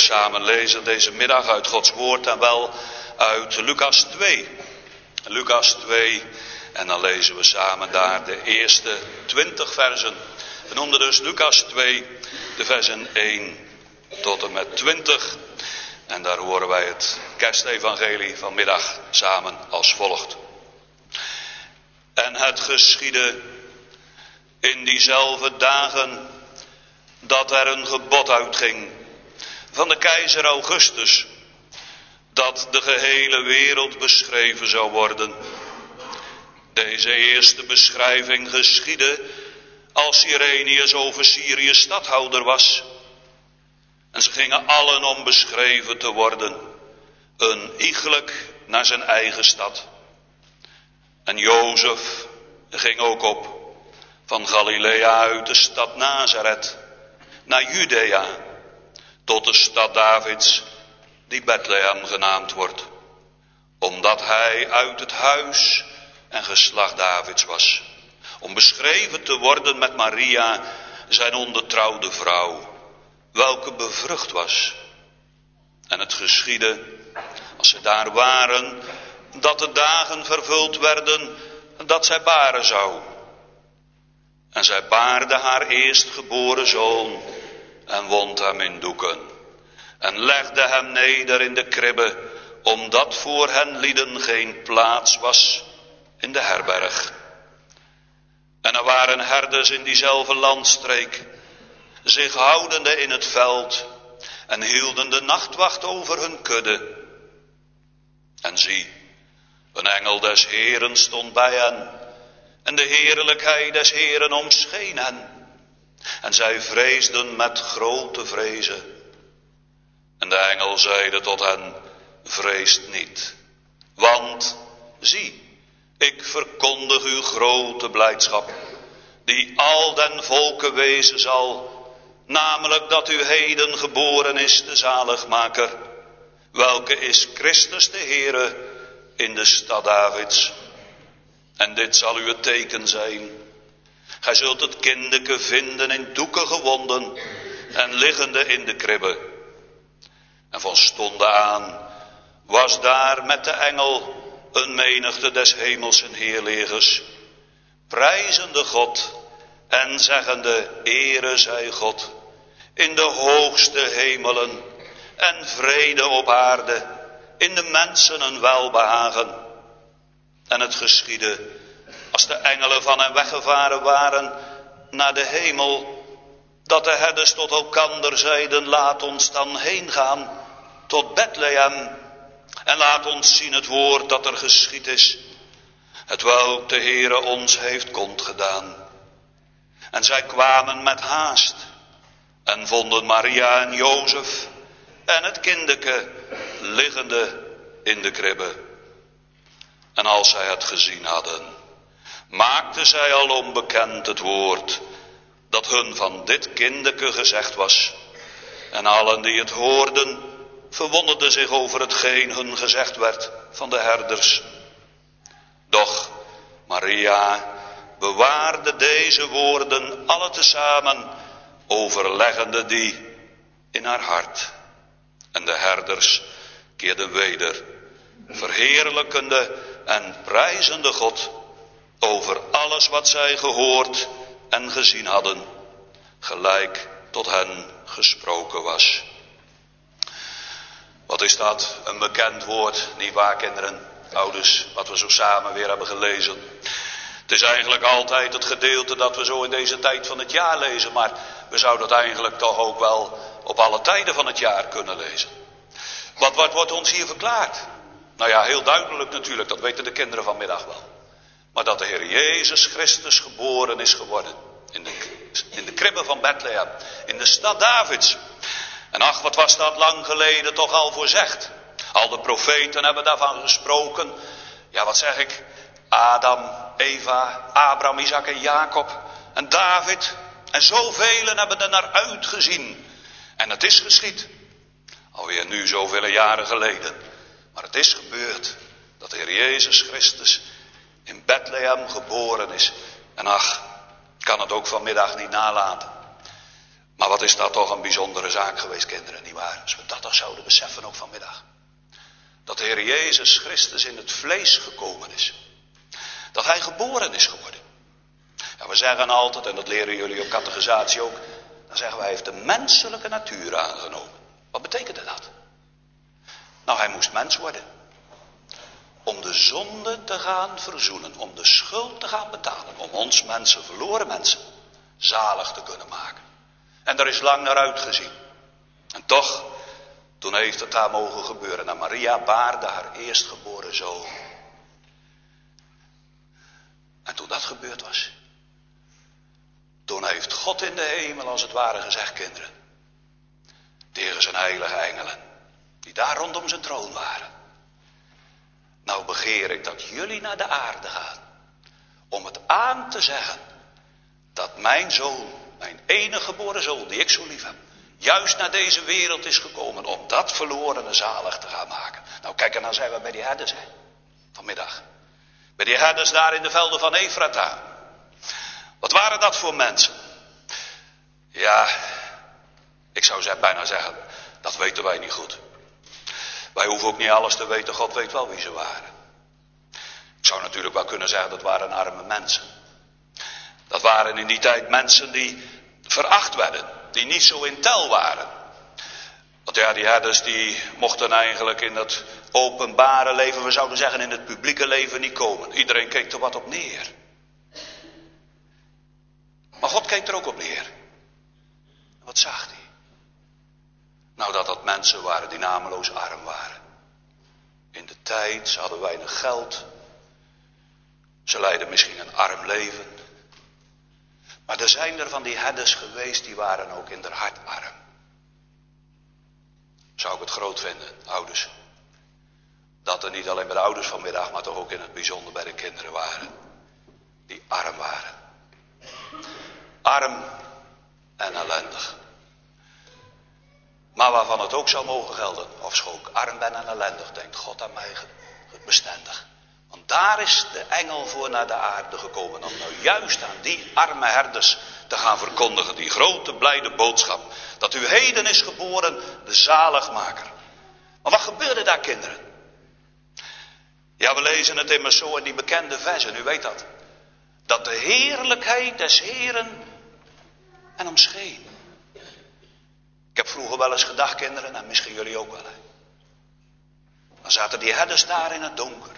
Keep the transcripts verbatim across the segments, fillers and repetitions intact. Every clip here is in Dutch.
samen lezen deze middag uit Gods woord en wel uit Lucas twee. Lucas twee en dan lezen we samen daar de eerste twintig versen. We noemden dus Lucas twee, de versen één tot en met twintig. En daar horen wij het kerstevangelie vanmiddag samen als volgt. En het geschiedde in diezelfde dagen dat er een gebod uitging van de keizer Augustus, dat de gehele wereld beschreven zou worden. Deze eerste beschrijving geschiedde als Cyrenius over Syrië stadhouder was. En ze gingen allen om beschreven te worden, een iegelijk naar zijn eigen stad. En Jozef ging ook op, van Galilea uit de stad Nazareth, naar Judea, tot de stad Davids, die Bethlehem genaamd wordt, omdat hij uit het huis en geslacht Davids was, om beschreven te worden met Maria, zijn ondertrouwde vrouw, welke bevrucht was. En het geschiedde, als ze daar waren, dat de dagen vervuld werden, dat zij baren zou. En zij baarde haar eerstgeboren zoon en wond hem in doeken. En legde hem neder in de kribbe, omdat voor hen lieden geen plaats was in de herberg. En er waren herders in diezelfde landstreek, zich houdende in het veld en hielden de nachtwacht over hun kudde. En zie, een engel des Heeren stond bij hen, en de heerlijkheid des Heeren omscheen hen. En zij vreesden met grote vrezen. En de engel zeide tot hen, vreest niet, want zie, ik verkondig u grote blijdschap, die al den volken wezen zal, namelijk dat u heden geboren is de zaligmaker, welke is Christus de Heere in de stad Davids. En dit zal u het teken zijn. Gij zult het kindeke vinden in doeken gewonden en liggende in de kribbe. En van stonden aan was daar met de engel een menigte des hemelsen heerlegers, prijzende God en zeggende, ere zij God in de hoogste hemelen en vrede op aarde, in de mensen een welbehagen. En het geschiedde, als de engelen van hen weggevaren waren naar de hemel, dat de herders tot elkander zeiden, laat ons dan heen gaan tot Bethlehem en laat ons zien het woord dat er geschied is, hetwelk de Heere ons heeft kondgedaan. En zij kwamen met haast en vonden Maria en Jozef en het kindeke liggende in de kribbe. En als zij het gezien hadden, maakten zij al onbekend het woord dat hun van dit kindeke gezegd was. En allen die het hoorden, verwonderden zich over hetgeen hun gezegd werd van de herders. Doch Maria bewaarde deze woorden alle tezamen, overleggende die in haar hart. En de herders keerden weder, verheerlijkende en prijzende God over alles wat zij gehoord en gezien hadden, gelijk tot hen gesproken was. Wat is dat? Een bekend woord, nietwaar kinderen, ouders, wat we zo samen weer hebben gelezen. Het is eigenlijk altijd het gedeelte dat we zo in deze tijd van het jaar lezen, maar we zouden het eigenlijk toch ook wel op alle tijden van het jaar kunnen lezen. Want wat wordt ons hier verklaard? Nou ja, heel duidelijk natuurlijk, dat weten de kinderen vanmiddag wel. Maar dat de Heer Jezus Christus geboren is geworden. In de, in de kribbe van Bethlehem. In de stad Davids. En ach, wat was dat lang geleden toch al voorzegd. Al de profeten hebben daarvan gesproken. Ja, wat zeg ik? Adam, Eva, Abraham, Isaac en Jacob. En David. En zoveel hebben er naar uitgezien. En het is geschied. Alweer nu zoveel jaren geleden. Maar het is gebeurd. Dat de Heer Jezus Christus in Bethlehem geboren is. En ach, ik kan het ook vanmiddag niet nalaten. Maar wat is dat toch een bijzondere zaak geweest, kinderen, nietwaar? Als we dat toch zouden beseffen ook vanmiddag. Dat de Heer Jezus Christus in het vlees gekomen is. Dat hij geboren is geworden. Ja, we zeggen altijd, en dat leren jullie op catechisatie ook, dan zeggen wij, hij heeft de menselijke natuur aangenomen. Wat betekende dat? Nou, hij moest mens worden. Om de zonde te gaan verzoenen, om de schuld te gaan betalen, om ons mensen, verloren mensen, zalig te kunnen maken. En daar is lang naar uitgezien. En toch, toen heeft het daar mogen gebeuren. En Maria baarde haar eerstgeboren zoon. En toen dat gebeurd was, toen heeft God in de hemel als het ware gezegd, kinderen, tegen zijn heilige engelen, die daar rondom zijn troon waren. Nou begeer ik dat jullie naar de aarde gaan, om het aan te zeggen, dat mijn zoon, mijn enige geboren zoon, die ik zo lief heb, juist naar deze wereld is gekomen om dat verlorene zalig te gaan maken. Nou kijk, en dan zijn we bij die herders, hè, vanmiddag. Bij die herders daar in de velden van Efrata. Wat waren dat voor mensen? Ja, ik zou zeg, bijna zeggen, dat weten wij niet goed. Wij hoeven ook niet alles te weten, God weet wel wie ze waren. Ik zou natuurlijk wel kunnen zeggen, dat waren arme mensen. Dat waren in die tijd mensen die veracht werden, die niet zo in tel waren. Want ja, die herders die mochten eigenlijk in het openbare leven, we zouden zeggen in het publieke leven niet komen. Iedereen keek er wat op neer. Maar God keek er ook op neer. Wat zag hij? Nou, dat dat mensen waren die nameloos arm waren. In de tijd, ze hadden weinig geld. Ze leidden misschien een arm leven. Maar er zijn er van die herders geweest, die waren ook in haar hart arm. Zou ik het groot vinden, ouders. Dat er niet alleen bij de ouders vanmiddag, maar toch ook in het bijzonder bij de kinderen waren. Die arm waren. Arm en ellendig. Maar waarvan het ook zou mogen gelden, ofschoon ik arm ben en ellendig, denkt God aan mij bestendig. Want daar is de engel voor naar de aarde gekomen, om nou juist aan die arme herders te gaan verkondigen, die grote blijde boodschap, dat u heden is geboren, de zaligmaker. Maar wat gebeurde daar, kinderen? Ja, we lezen het immers zo in die bekende versen, u weet dat. Dat de heerlijkheid des Heeren en hem scheen. Ik heb vroeger wel eens gedacht, kinderen, en misschien jullie ook wel. Hè. Dan zaten die herders daar in het donker.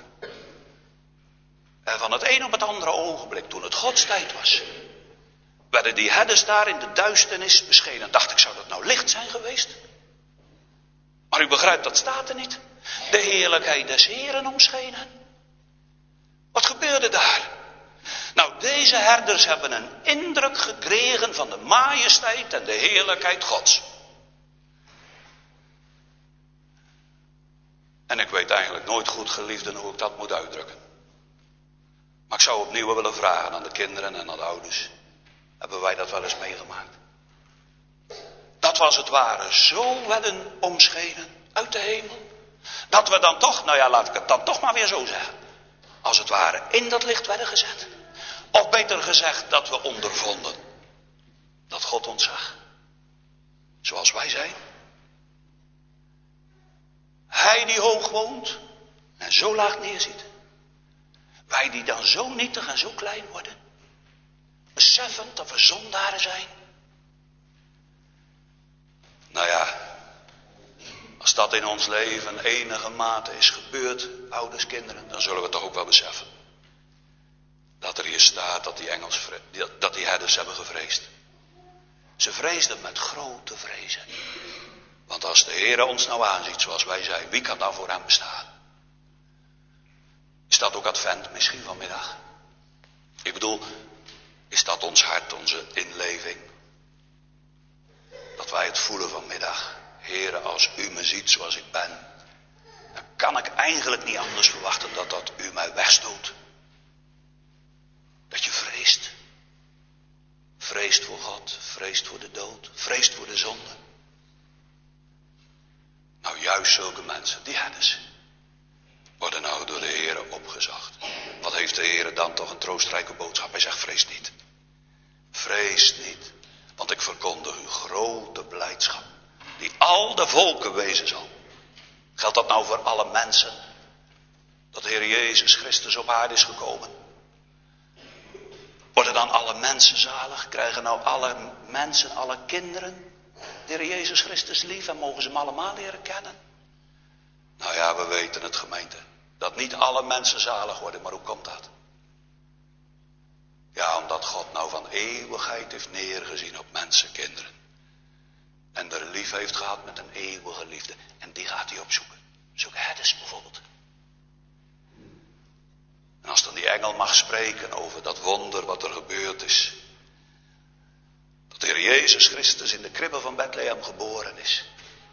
En van het een op het andere ogenblik, toen het Godstijd was, werden die herders daar in de duisternis beschenen. Dacht ik, zou dat nou licht zijn geweest? Maar u begrijpt, dat staat er niet. De heerlijkheid des Heeren omschenen. Wat gebeurde daar? Nou, deze herders hebben een indruk gekregen van de majesteit en de heerlijkheid Gods. En ik weet eigenlijk nooit goed, geliefden, hoe ik dat moet uitdrukken. Maar ik zou opnieuw willen vragen aan de kinderen en aan de ouders. Hebben wij dat wel eens meegemaakt? Dat was het ware zo werden omschenen uit de hemel. Dat we dan toch, nou ja, laat ik het dan toch maar weer zo zeggen. Als het ware in dat licht werden gezet. Of beter gezegd, dat we ondervonden dat God ons zag. Zoals wij zijn. Hij die hoog woont en zo laag neerziet. Wij die dan zo nietig en zo klein worden. Beseffend dat we zondaren zijn. Nou ja, als dat in ons leven enige mate is gebeurd, ouders, kinderen, dan zullen we toch ook wel beseffen. Dat er hier staat dat die engels, dat die herders hebben gevreesd. Ze vreesden met grote vrezen. Want als de Heer ons nou aanziet zoals wij zijn, wie kan dan voor hem bestaan? Is dat ook advent misschien vanmiddag? Ik bedoel, is dat ons hart, onze inleving? Dat wij het voelen vanmiddag. Heere, als u me ziet zoals ik ben, dan kan ik eigenlijk niet anders verwachten dan dat u mij wegstoot. Dat je vreest. Vreest voor God, vreest voor de dood, vreest voor de zonde. Nou, juist zulke mensen, die herders, worden nou door de Heer opgezocht. Wat heeft de Heer dan toch een troostrijke boodschap? Hij zegt, vrees niet. Vrees niet. Want ik verkondig u grote blijdschap, die al de volken wezen zal. Geldt dat nou voor alle mensen? Dat de Heer Jezus Christus op aarde is gekomen? Worden dan alle mensen zalig? Krijgen nou alle mensen, alle kinderen de Heer Jezus Christus lief en mogen ze hem allemaal leren kennen? Nou ja, we weten het, gemeente, dat niet alle mensen zalig worden, maar hoe komt dat? Ja, omdat God nou van eeuwigheid heeft neergezien op mensenkinderen. En er lief heeft gehad met een eeuwige liefde. En die gaat hij opzoeken. Zoek herders bijvoorbeeld. En als dan die engel mag spreken over dat wonder wat er gebeurd is. Dat de Heer Jezus Christus in de kribbe van Bethlehem geboren is.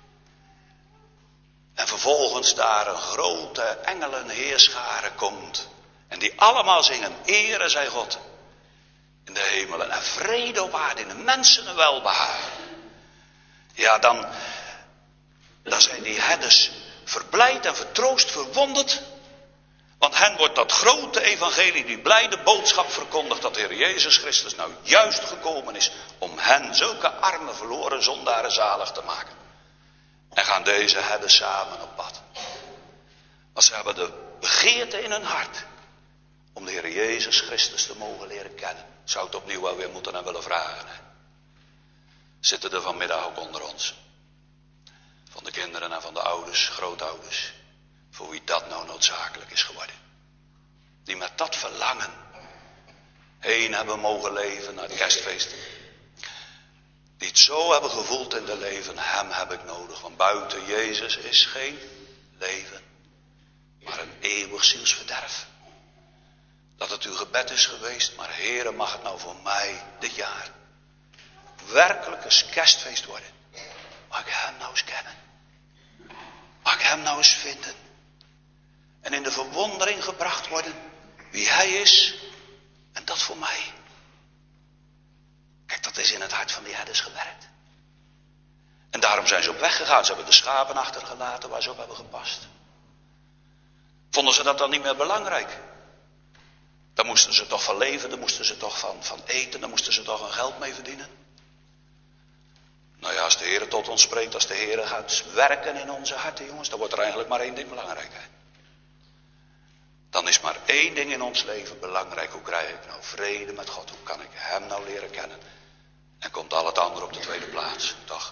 En vervolgens daar een grote engelenheerschare komt. En die allemaal zingen, ere zij God in de hemelen. En vrede op aarde in de mensen een welbehagen. Ja, dan, dan zijn die herders verblijd en vertroost, verwonderd. Want hen wordt dat grote evangelie, die blijde boodschap verkondigd, dat de Heer Jezus Christus nou juist gekomen is om hen, zulke arme verloren zondaren, zalig te maken. En gaan deze herders samen op pad. Want ze hebben de begeerte in hun hart om de Heer Jezus Christus te mogen leren kennen. Zou het opnieuw wel weer moeten en willen vragen. Hè? Zitten er vanmiddag ook onder ons. Van de kinderen en van de ouders, grootouders. Voor wie dat nou noodzakelijk is geworden. Die met dat verlangen heen hebben mogen leven naar het kerstfeest. Die het zo hebben gevoeld in de leven. Hem heb ik nodig. Want buiten Jezus is geen leven. Maar een eeuwig zielsverderf. Dat het uw gebed is geweest. Maar Heere, mag het nou voor mij dit jaar werkelijk een kerstfeest worden. Mag ik hem nou eens kennen. Mag ik hem nou eens vinden. En in de verwondering gebracht worden wie hij is. En dat voor mij. Kijk, dat is in het hart van die herders gewerkt. En daarom zijn ze op weg gegaan. Ze hebben de schapen achtergelaten waar ze op hebben gepast. Vonden ze dat dan niet meer belangrijk? Dan moesten ze toch van leven, dan moesten ze toch van, van eten, dan moesten ze toch een geld mee verdienen. Nou ja, als de Heer tot ons spreekt, als de Heer gaat werken in onze harten, jongens, dan wordt er eigenlijk maar één ding belangrijk. Hè? Dan is maar één ding in ons leven belangrijk. Hoe krijg ik nou vrede met God? Hoe kan ik hem nou leren kennen? En komt al het andere op de tweede plaats, toch?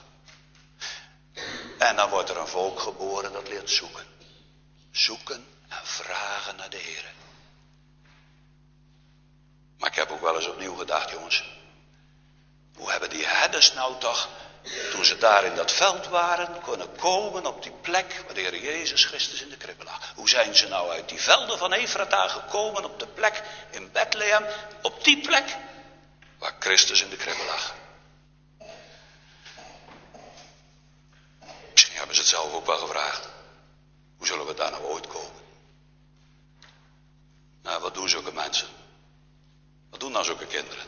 En dan wordt er een volk geboren dat leert zoeken. Zoeken en vragen naar de Heer. Maar ik heb ook wel eens opnieuw gedacht, jongens. Hoe hebben die herders nou toch, toen ze daar in dat veld waren, kunnen komen op die plek waar de Heer Jezus Christus in de kribbe lag? Hoe zijn ze nou uit die velden van Efrata gekomen op de plek in Bethlehem, op die plek waar Christus in de kribbe lag? Misschien hebben ze het zelf ook wel gevraagd. Hoe zullen we daar nou ooit komen? Nou, wat doen zulke mensen? Wat doen nou zulke kinderen?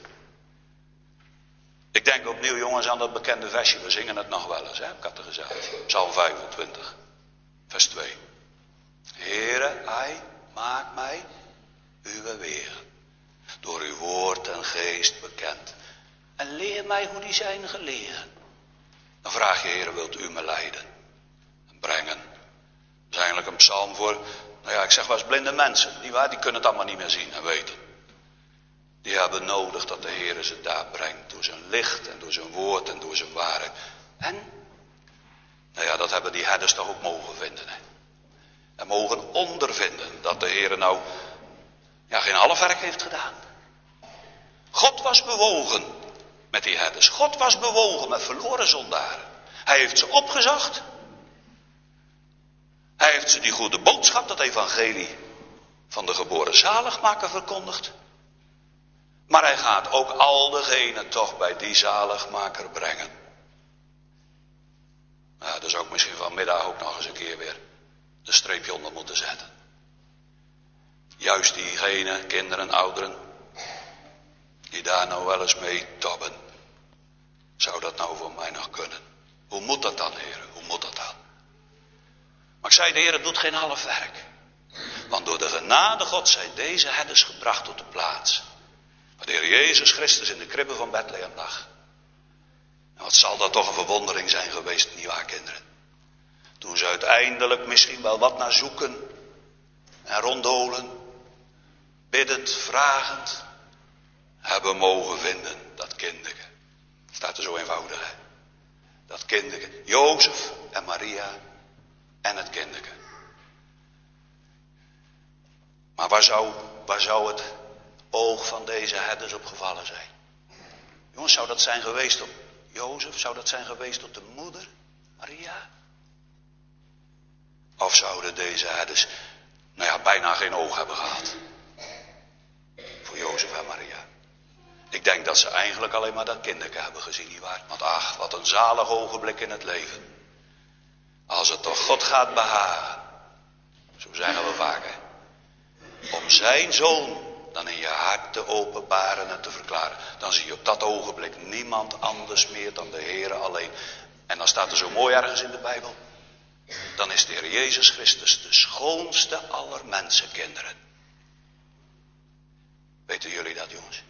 Ik denk opnieuw, jongens, aan dat bekende versje. We zingen het nog wel eens, hè, catechisatie. Psalm vijfentwintig, vers twee. Heere, ai, maak mij uw wegen, door uw woord en geest bekend. En leer mij hoe die zijn gelegen. Dan vraag je, Heere, wilt u me leiden en brengen? Dat is eigenlijk een psalm voor, nou ja, ik zeg wel eens blinde mensen. Die, waar, die kunnen het allemaal niet meer zien en weten. Die hebben nodig dat de Heer ze daar brengt. Door zijn licht en door zijn woord en door zijn waarheid. En, nou ja, dat hebben die herders toch ook mogen vinden. Hè? En mogen ondervinden dat de Heer nou, ja, geen half werk heeft gedaan. God was bewogen met die herders. God was bewogen met verloren zondaren. Hij heeft ze opgezocht. Hij heeft ze die goede boodschap, dat evangelie van de geboren zaligmaker verkondigd. Maar hij gaat ook al degenen toch bij die zaligmaker brengen. Nou, daar zou ik misschien vanmiddag ook nog eens een keer weer een streepje onder moeten zetten. Juist diegenen, kinderen, ouderen, die daar nou wel eens mee tobben. Zou dat nou voor mij nog kunnen? Hoe moet dat dan, heren? Hoe moet dat dan? Maar ik zei, de Heer doet geen half werk. Want door de genade God zijn deze herders gebracht tot de plaats waar de Heer Jezus Christus in de kribbe van Bethlehem lag. En wat zal dat toch een verwondering zijn geweest, nietwaar kinderen? Toen ze uiteindelijk misschien wel wat naar zoeken en ronddolen, biddend, vragend, hebben mogen vinden, dat kinderke. Het staat er zo eenvoudig, hè? Dat kinderke, Jozef en Maria en het kinderke. Maar waar zou, waar zou het oog van deze herders op gevallen zijn? Jongens, zou dat zijn geweest op Jozef? Zou dat zijn geweest op de moeder, Maria? Of zouden deze herders, nou ja, bijna geen oog hebben gehad voor Jozef en Maria? Ik denk dat ze eigenlijk alleen maar dat kinderke hebben gezien, nietwaar? Want ach, wat een zalig ogenblik in het leven. Als het toch God gaat behagen, zo zeggen we vaak, hè, om zijn zoon dan in je hart te openbaren en te verklaren, dan zie je op dat ogenblik niemand anders meer dan de Heere alleen. En dan staat er zo mooi ergens in de Bijbel, dan is de Heer Jezus Christus de schoonste aller mensenkinderen. Weten jullie dat, jongens?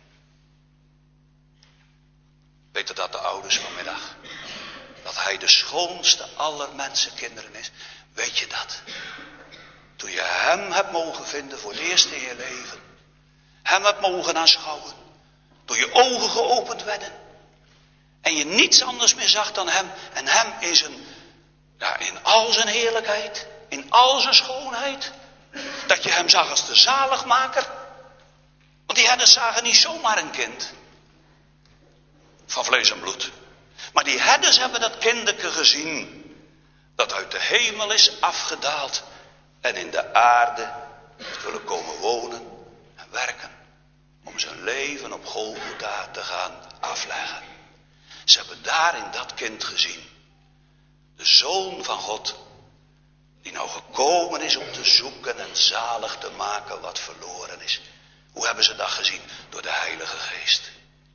Weten dat de ouders vanmiddag? Dat hij de schoonste aller mensenkinderen is. Weet je dat? Toen je hem hebt mogen vinden voor het eerst in je leven. Hem hebt mogen aanschouwen. Toen je ogen geopend werden. En je niets anders meer zag dan hem. En hem in, zijn, ja, in al zijn heerlijkheid. In al zijn schoonheid. Dat je hem zag als de zaligmaker. Want die herders zagen niet zomaar een kind. Van vlees en bloed. Maar die herders hebben dat kinderke gezien. Dat uit de hemel is afgedaald. En in de aarde heeft willen komen wonen en werken. Om zijn leven op Golgotha te gaan afleggen. Ze hebben daarin dat kind gezien. De Zoon van God. Die nou gekomen is om te zoeken en zalig te maken wat verloren is. Hoe hebben ze dat gezien? Door de Heilige Geest.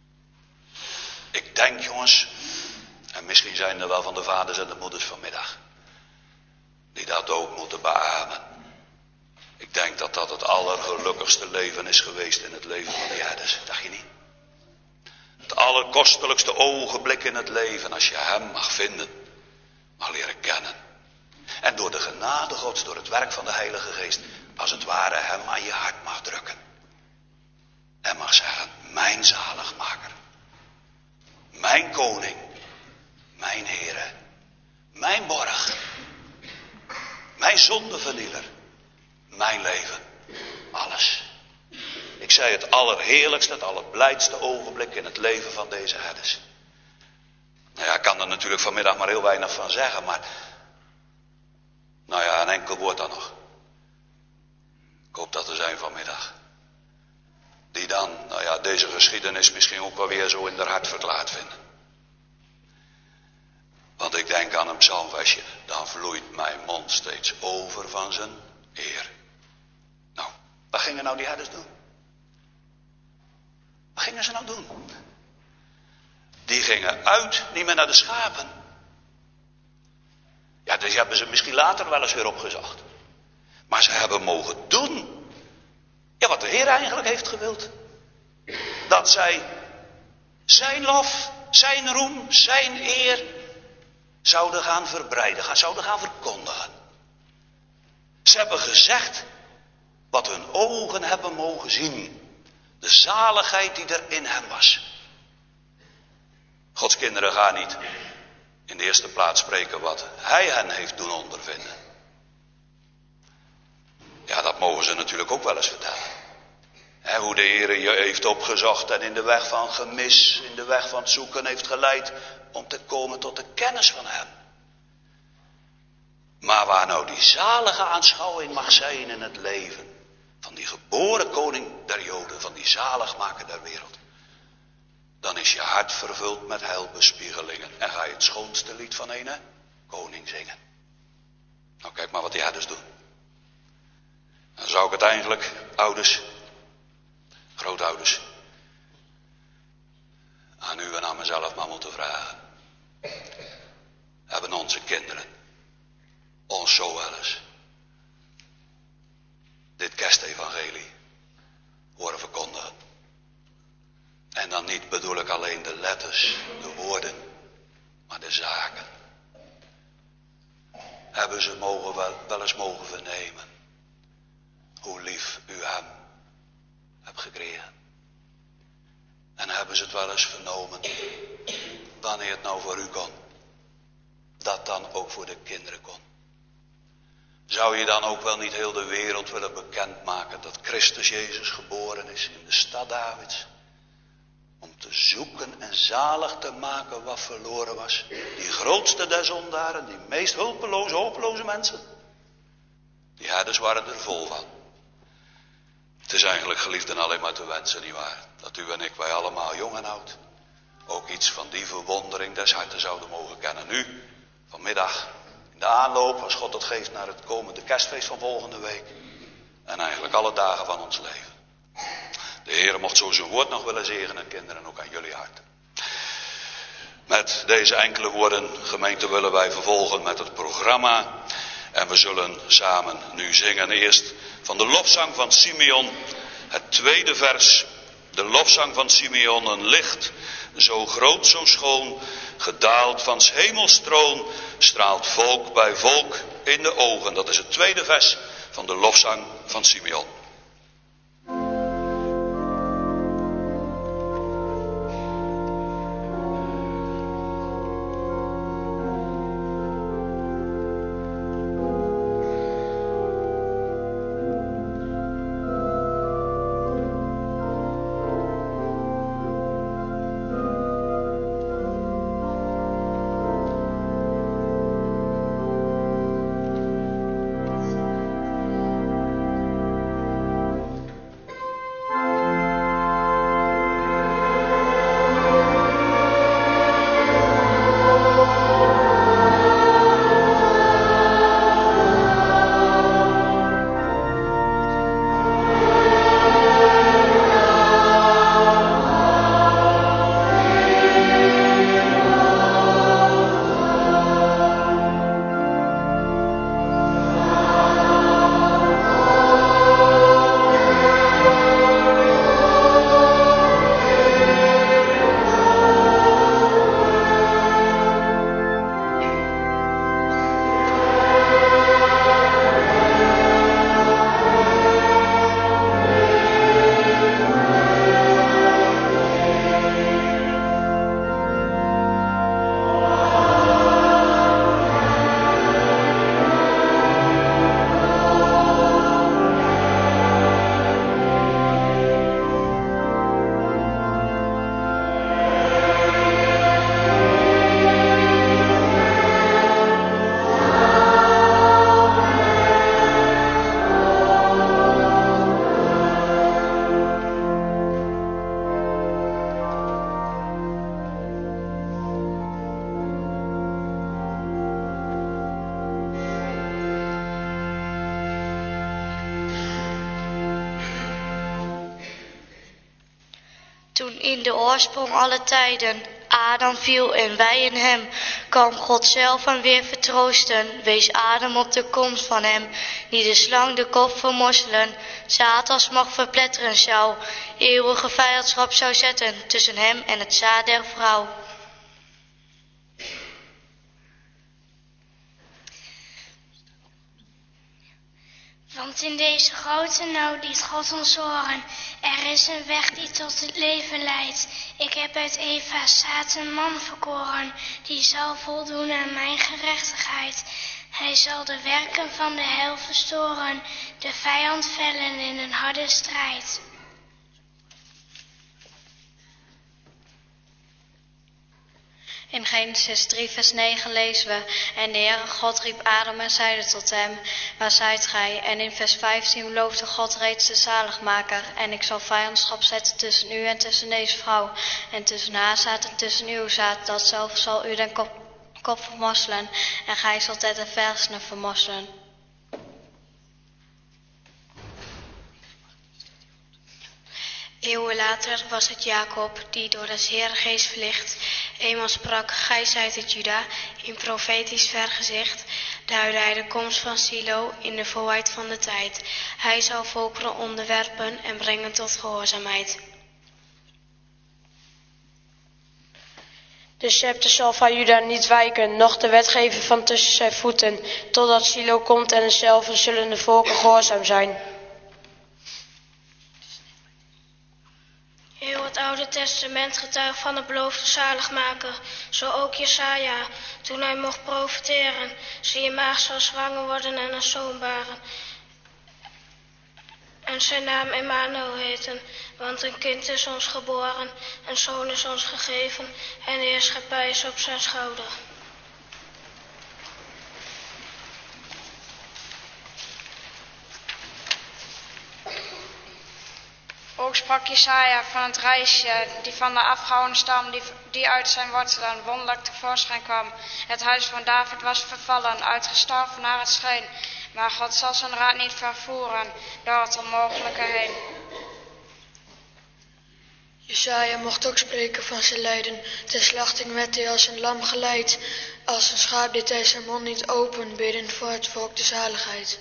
Ik denk, jongens, en misschien zijn er wel van de vaders en de moeders vanmiddag, die dat ook moeten beamen. Ik denk dat dat het allergelukkigste leven is geweest in het leven van die herders. Dacht je niet? Het allerkostelijkste ogenblik in het leven, als je hem mag vinden, mag leren kennen. En door de genade Gods, door het werk van de Heilige Geest, als het ware hem aan je hart mag drukken. En mag zeggen, mijn zaligmaker. Mijn koning. Mijn Heere. Mijn borg. Mijn zondevernieler. Mijn leven. Alles. Ik zei het allerheerlijkste, het allerblijdste ogenblik in het leven van deze herders. Nou ja, ik kan er natuurlijk vanmiddag maar heel weinig van zeggen, maar nou ja, een enkel woord dan nog. Ik hoop dat er zijn vanmiddag. Die dan, nou ja, deze geschiedenis misschien ook wel weer zo in haar hart verklaard vinden. Want ik denk aan een psalmversje, dan vloeit mijn mond steeds over van zijn eer. Nou, wat gingen nou die herders doen? Wat gingen ze nou doen? Die gingen uit, niet meer naar de schapen. Ja, dus hebben ze misschien later wel eens weer opgezocht. Maar ze hebben mogen doen. Ja, wat de Heer eigenlijk heeft gewild. Dat zij zijn lof, zijn roem, zijn eer zouden gaan verbreiden, zouden gaan verkondigen. Ze hebben gezegd wat hun ogen hebben mogen zien. De zaligheid die er in hem was. Gods kinderen gaan niet in de eerste plaats spreken wat hij hen heeft doen ondervinden. Ja, dat mogen ze natuurlijk ook wel eens vertellen. He, hoe de Heer je heeft opgezocht en in de weg van gemis, in de weg van het zoeken heeft geleid om te komen tot de kennis van hem. Maar waar nou die zalige aanschouwing mag zijn in het leven van die geboren koning der Joden, van die zaligmaker der wereld, dan is je hart vervuld met heilbespiegelingen en ga je het schoonste lied van een koning zingen. Nou, kijk maar wat die herders doen. Dan zou ik het eigenlijk, ouders, grootouders, aan u en aan mezelf maar moeten vragen. Hebben onze kinderen ons zo wel eens dit kerstevangelie horen verkondigen? En dan niet bedoel ik alleen de letters, de woorden, Maar de zaken hebben ze mogen wel, wel eens mogen vernemen. Hoe lief u hem hebt gekregen. En hebben ze het wel eens vernomen. Wanneer het nou voor u kon. Dat dan ook voor de kinderen kon. Zou je dan ook wel niet heel de wereld willen bekendmaken dat Christus Jezus geboren is in de stad Davids? Om te zoeken en zalig te maken wat verloren was. Die grootste der zondaren, die meest hulpeloze, hopeloze mensen. Die herders waren er vol van. Het is eigenlijk, geliefden, alleen maar te wensen, nietwaar? Dat u en ik, wij allemaal, jong en oud, ook iets van die verwondering des harten zouden mogen kennen. Nu, vanmiddag, in de aanloop, als God het geeft, naar het komende kerstfeest van volgende week. En eigenlijk alle dagen van ons leven. De Heer mocht zo zijn woord nog willen zegenen, kinderen, ook aan jullie hart. Met deze enkele woorden, gemeente, willen wij vervolgen met het programma. En we zullen samen nu zingen eerst van de lofzang van Simeon, het tweede vers. De lofzang van Simeon, een licht, zo groot, zo schoon, gedaald van 's hemels troon, straalt volk bij volk in de ogen. Dat is het tweede vers van de lofzang van Simeon. Toen in de oorsprong alle tijden Adam viel en wij in hem, kwam God zelf hem weer vertroosten. Wees Adam op de komst van hem, die de slang de kop vermorzelen, Satans macht verpletteren zou, eeuwige vijandschap zou zetten tussen hem en het zaad der vrouw. Want in deze grote nood liet God ons horen, er is een weg die tot het leven leidt. Ik heb uit Eva's zaad een man verkoren, die zal voldoen aan mijn gerechtigheid. Hij zal de werken van de hel verstoren, de vijand vellen in een harde strijd. In Genesis drie vers negen lezen we, en de Heere God riep Adam en zeide tot hem, waar zijt gij? En in vers vijftien beloofde God reeds de zaligmaker, en ik zal vijandschap zetten tussen u en tussen deze vrouw, en tussen haar zaad en tussen uw zaad, dat zelf zal u den kop, kop vermorzelen, en gij zult het de versenen vermorzelen. Eeuwen later was het Jacob, die door de Heere Geest verlicht, eenmaal sprak, gij zijt het Juda, in profetisch vergezicht, duidde hij de komst van Silo in de volheid van de tijd. Hij zal volkeren onderwerpen en brengen tot gehoorzaamheid. De scepter zal van Juda niet wijken, noch de wetgever van tussen zijn voeten, totdat Silo komt en dezelfde zullen de volken gehoorzaam zijn. Heel het Oude Testament getuigt van de beloofde zaligmaker, zo ook Jesaja, toen hij mocht profeteren. Zie, je maagd zal zwanger worden en een zoon baren. En zijn naam Emmanuel heten, want een kind is ons geboren, een zoon is ons gegeven en de heerschappij is op zijn schouder. Ook sprak Jesaja van het reisje die van de afgehouwen stam, die, die uit zijn wortelen wonderlijk tevoorschijn kwam. Het huis van David was vervallen, uitgestorven naar het schijn, maar God zal zijn raad niet vervoeren door het onmogelijke heen. Jesaja mocht ook spreken van zijn lijden. Ter slachting werd hij als een lam geleid. Als een schaap deed hij zijn mond niet open, bedend voor het volk de zaligheid.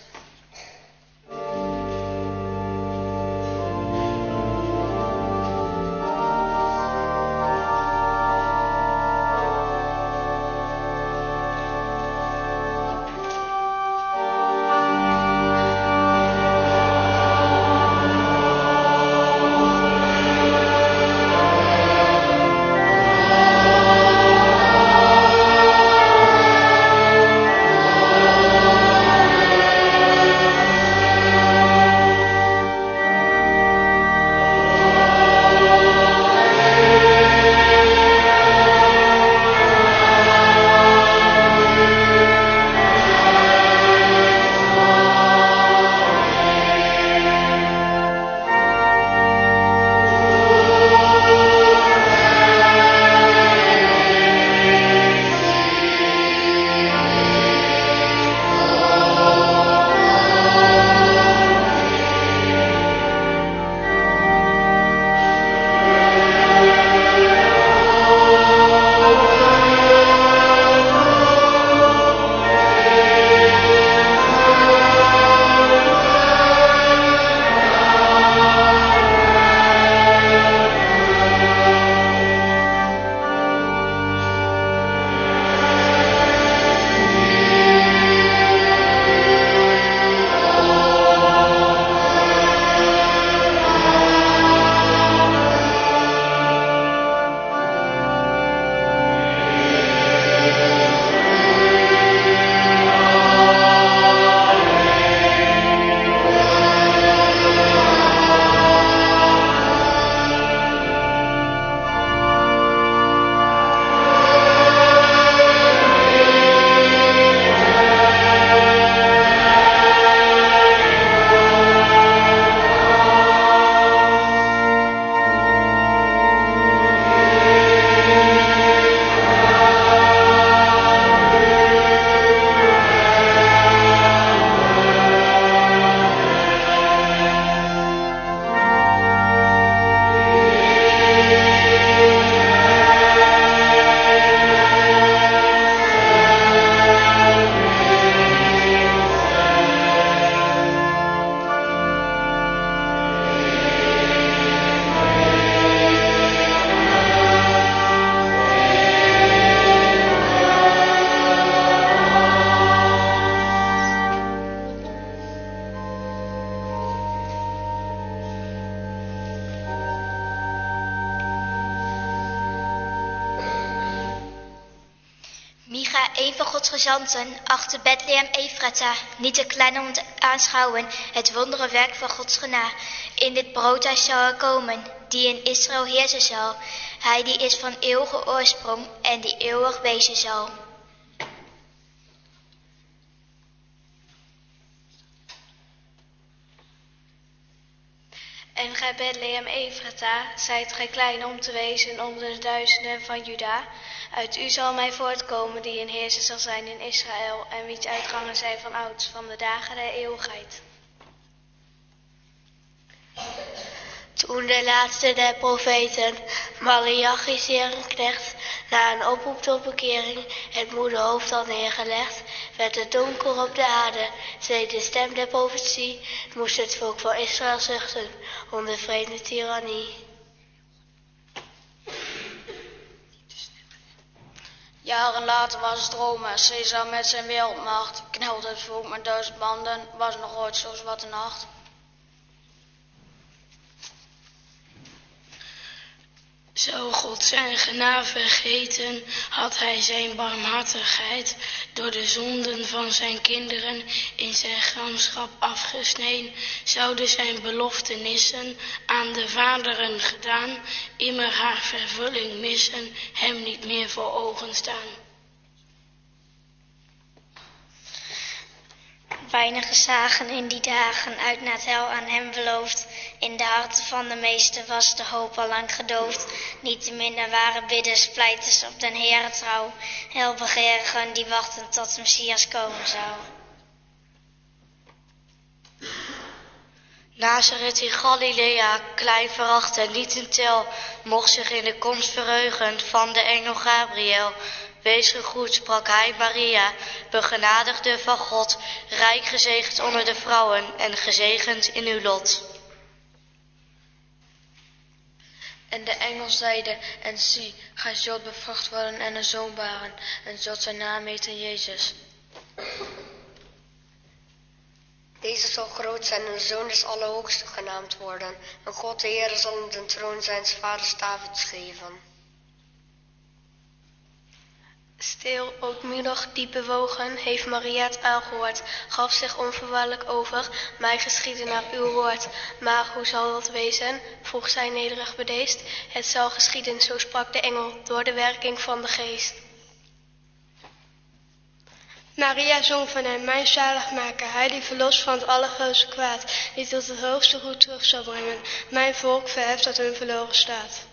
Micha, een van Gods gezanten, achtte Bethlehem Ephrata niet te klein om te aanschouwen het wondere werk van Gods genade. In dit broodhuis zou er komen, die in Israël heersen zal. Hij die is van eeuwige oorsprong en die eeuwig wezen zal. En gij Bethlehem Ephrata, zijt gij klein om te wezen onder de duizenden van Juda. Uit u zal mij voortkomen die een heerser zal zijn in Israël, en wiens uitgangen zijn van ouds, van de dagen der eeuwigheid. Toen de laatste der profeten, Malachi zeer knecht, na een oproep tot bekering het moede hoofd had neergelegd, werd het donker op de aarde, zei de stem der profetie, moest het volk van Israël zuchten onder vreemde tirannie. Jaren later was het Rome. Caesar met zijn wereldmacht knelde het volk met duizend banden. Was nog ooit zo zwarte nacht. Zou God zijn genade vergeten, had hij zijn barmhartigheid door de zonden van zijn kinderen in zijn gramschap afgesneden, zouden zijn beloftenissen aan de vaderen gedaan, immer haar vervulling missen, hem niet meer voor ogen staan. Weinigen zagen in die dagen uit naar het hel aan hem beloofd. In de harten van de meesten was de hoop al lang gedoofd. Niettemin er waren bidders, pleiters op den Heere trouw. Helbegeerigen die wachten tot de Messias komen zou. Nazareth in Galilea, klein veracht en niet in tel, mocht zich in de komst verheugen van de engel Gabriel. Wees gegroet, sprak hij Maria, begenadigde van God, rijk gezegend onder de vrouwen en gezegend in uw lot. En de engel zeide, en zie, gij zult bevrucht worden en een zoon baren, en zult zijn naam heten Jezus. Deze zal groot zijn en de zoon des Allerhoogsten genaamd worden, en God de Heere zal hem de troon zijns vaders Davids geven. Stil, ootmoedig, diep bewogen, heeft Maria het aangehoord, gaf zich onverwaarlijk over, mij geschieden naar uw woord. Maar hoe zal dat wezen? Vroeg zij nederig bedeesd. Het zal geschieden, zo sprak de engel, door de werking van de geest. Maria zong van hem, mijn zaligmaker, hij die verlost van het allergrootste kwaad, die tot het hoogste goed terug zal brengen, mijn volk verheft dat hun verloren staat.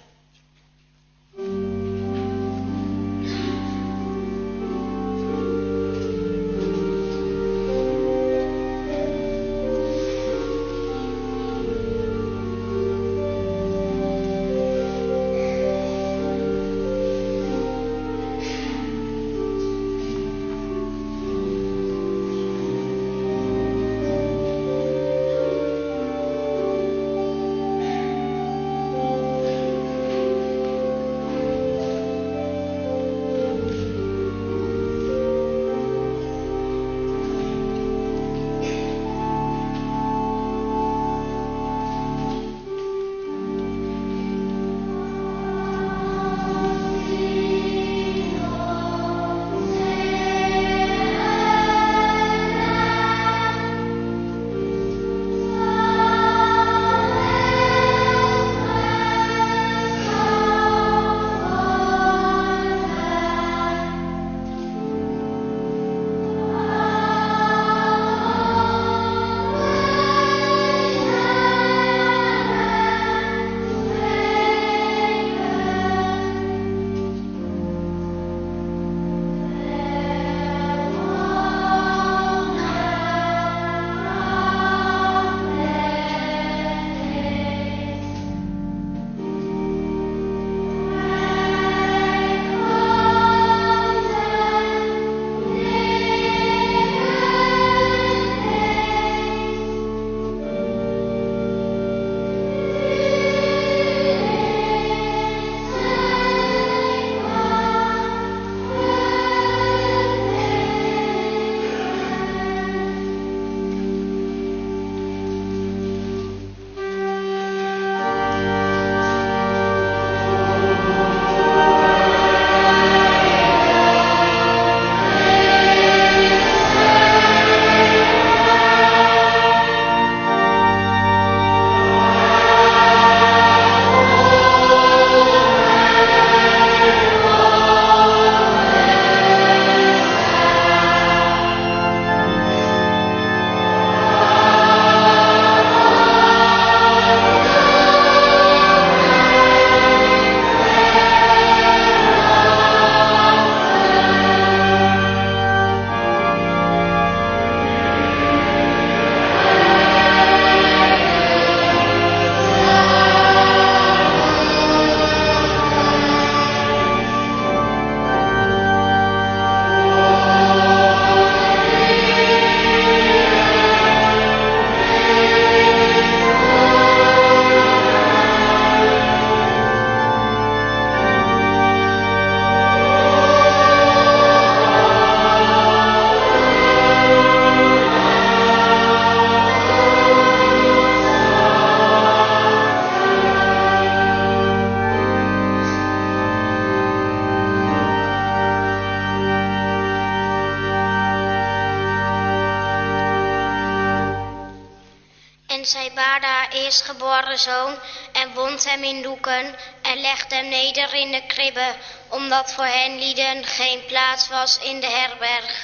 zij baarde haar eerstgeboren zoon en wond hem in doeken en legde hem neder in de kribbe, omdat voor hen lieden geen plaats was in de herberg.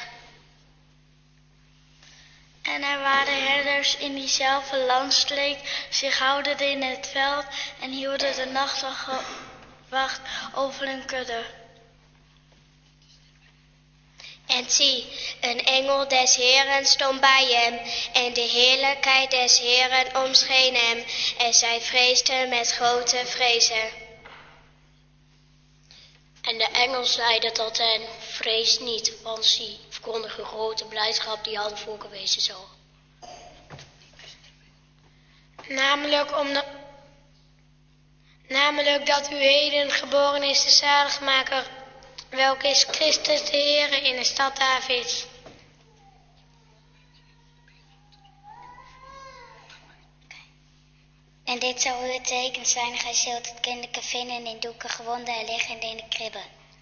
En er waren herders in diezelfde landstreek, zich houdende in het veld en hielden de nachtwacht over hun kudde. En zie, een engel des Heeren stond bij hem, en de heerlijkheid des Heeren omscheen hem, en zij vreesden met grote vrezen. En de engel zeide tot hen, vrees niet, want zie, verkondig een grote blijdschap die alle volken wezen zal. Namelijk, om de, namelijk dat u heden geboren is de zaligmaker, welke is Christus de Heere in de stad Davids. En dit zal uw teken zijn, gij zult het kinderke vinden in doeken gewonden en liggende in de kribbe.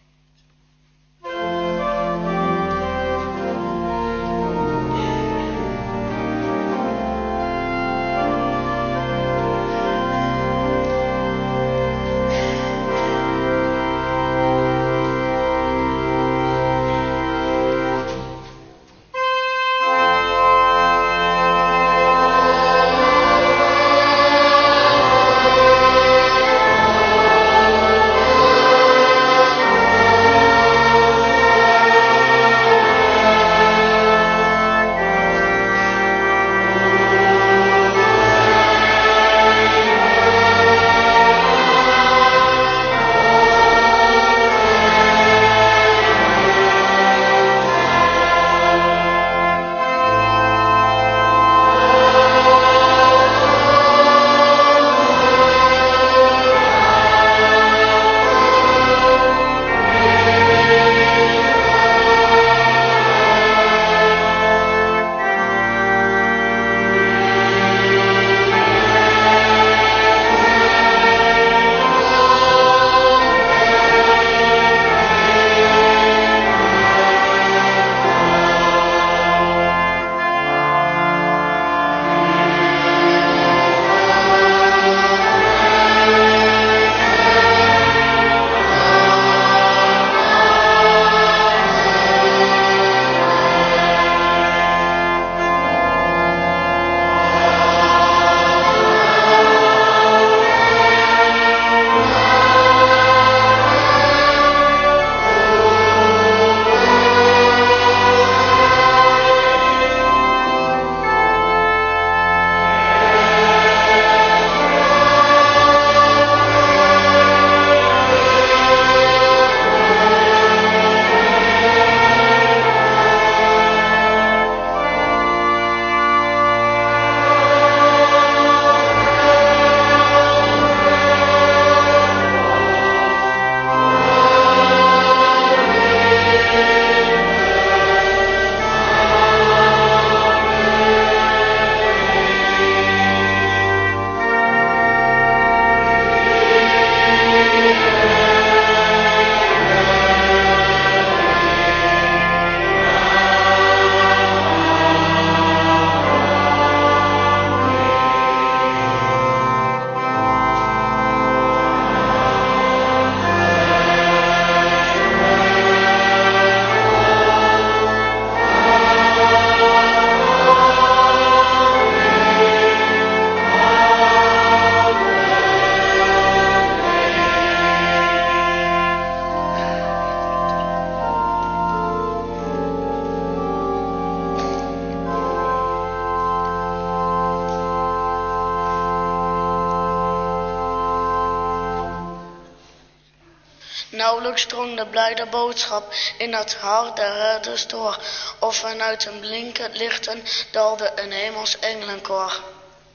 Nauwelijks drong de blijde boodschap in het hart der herders door, of vanuit hun blinkend lichten daalde een hemels engelenkoor.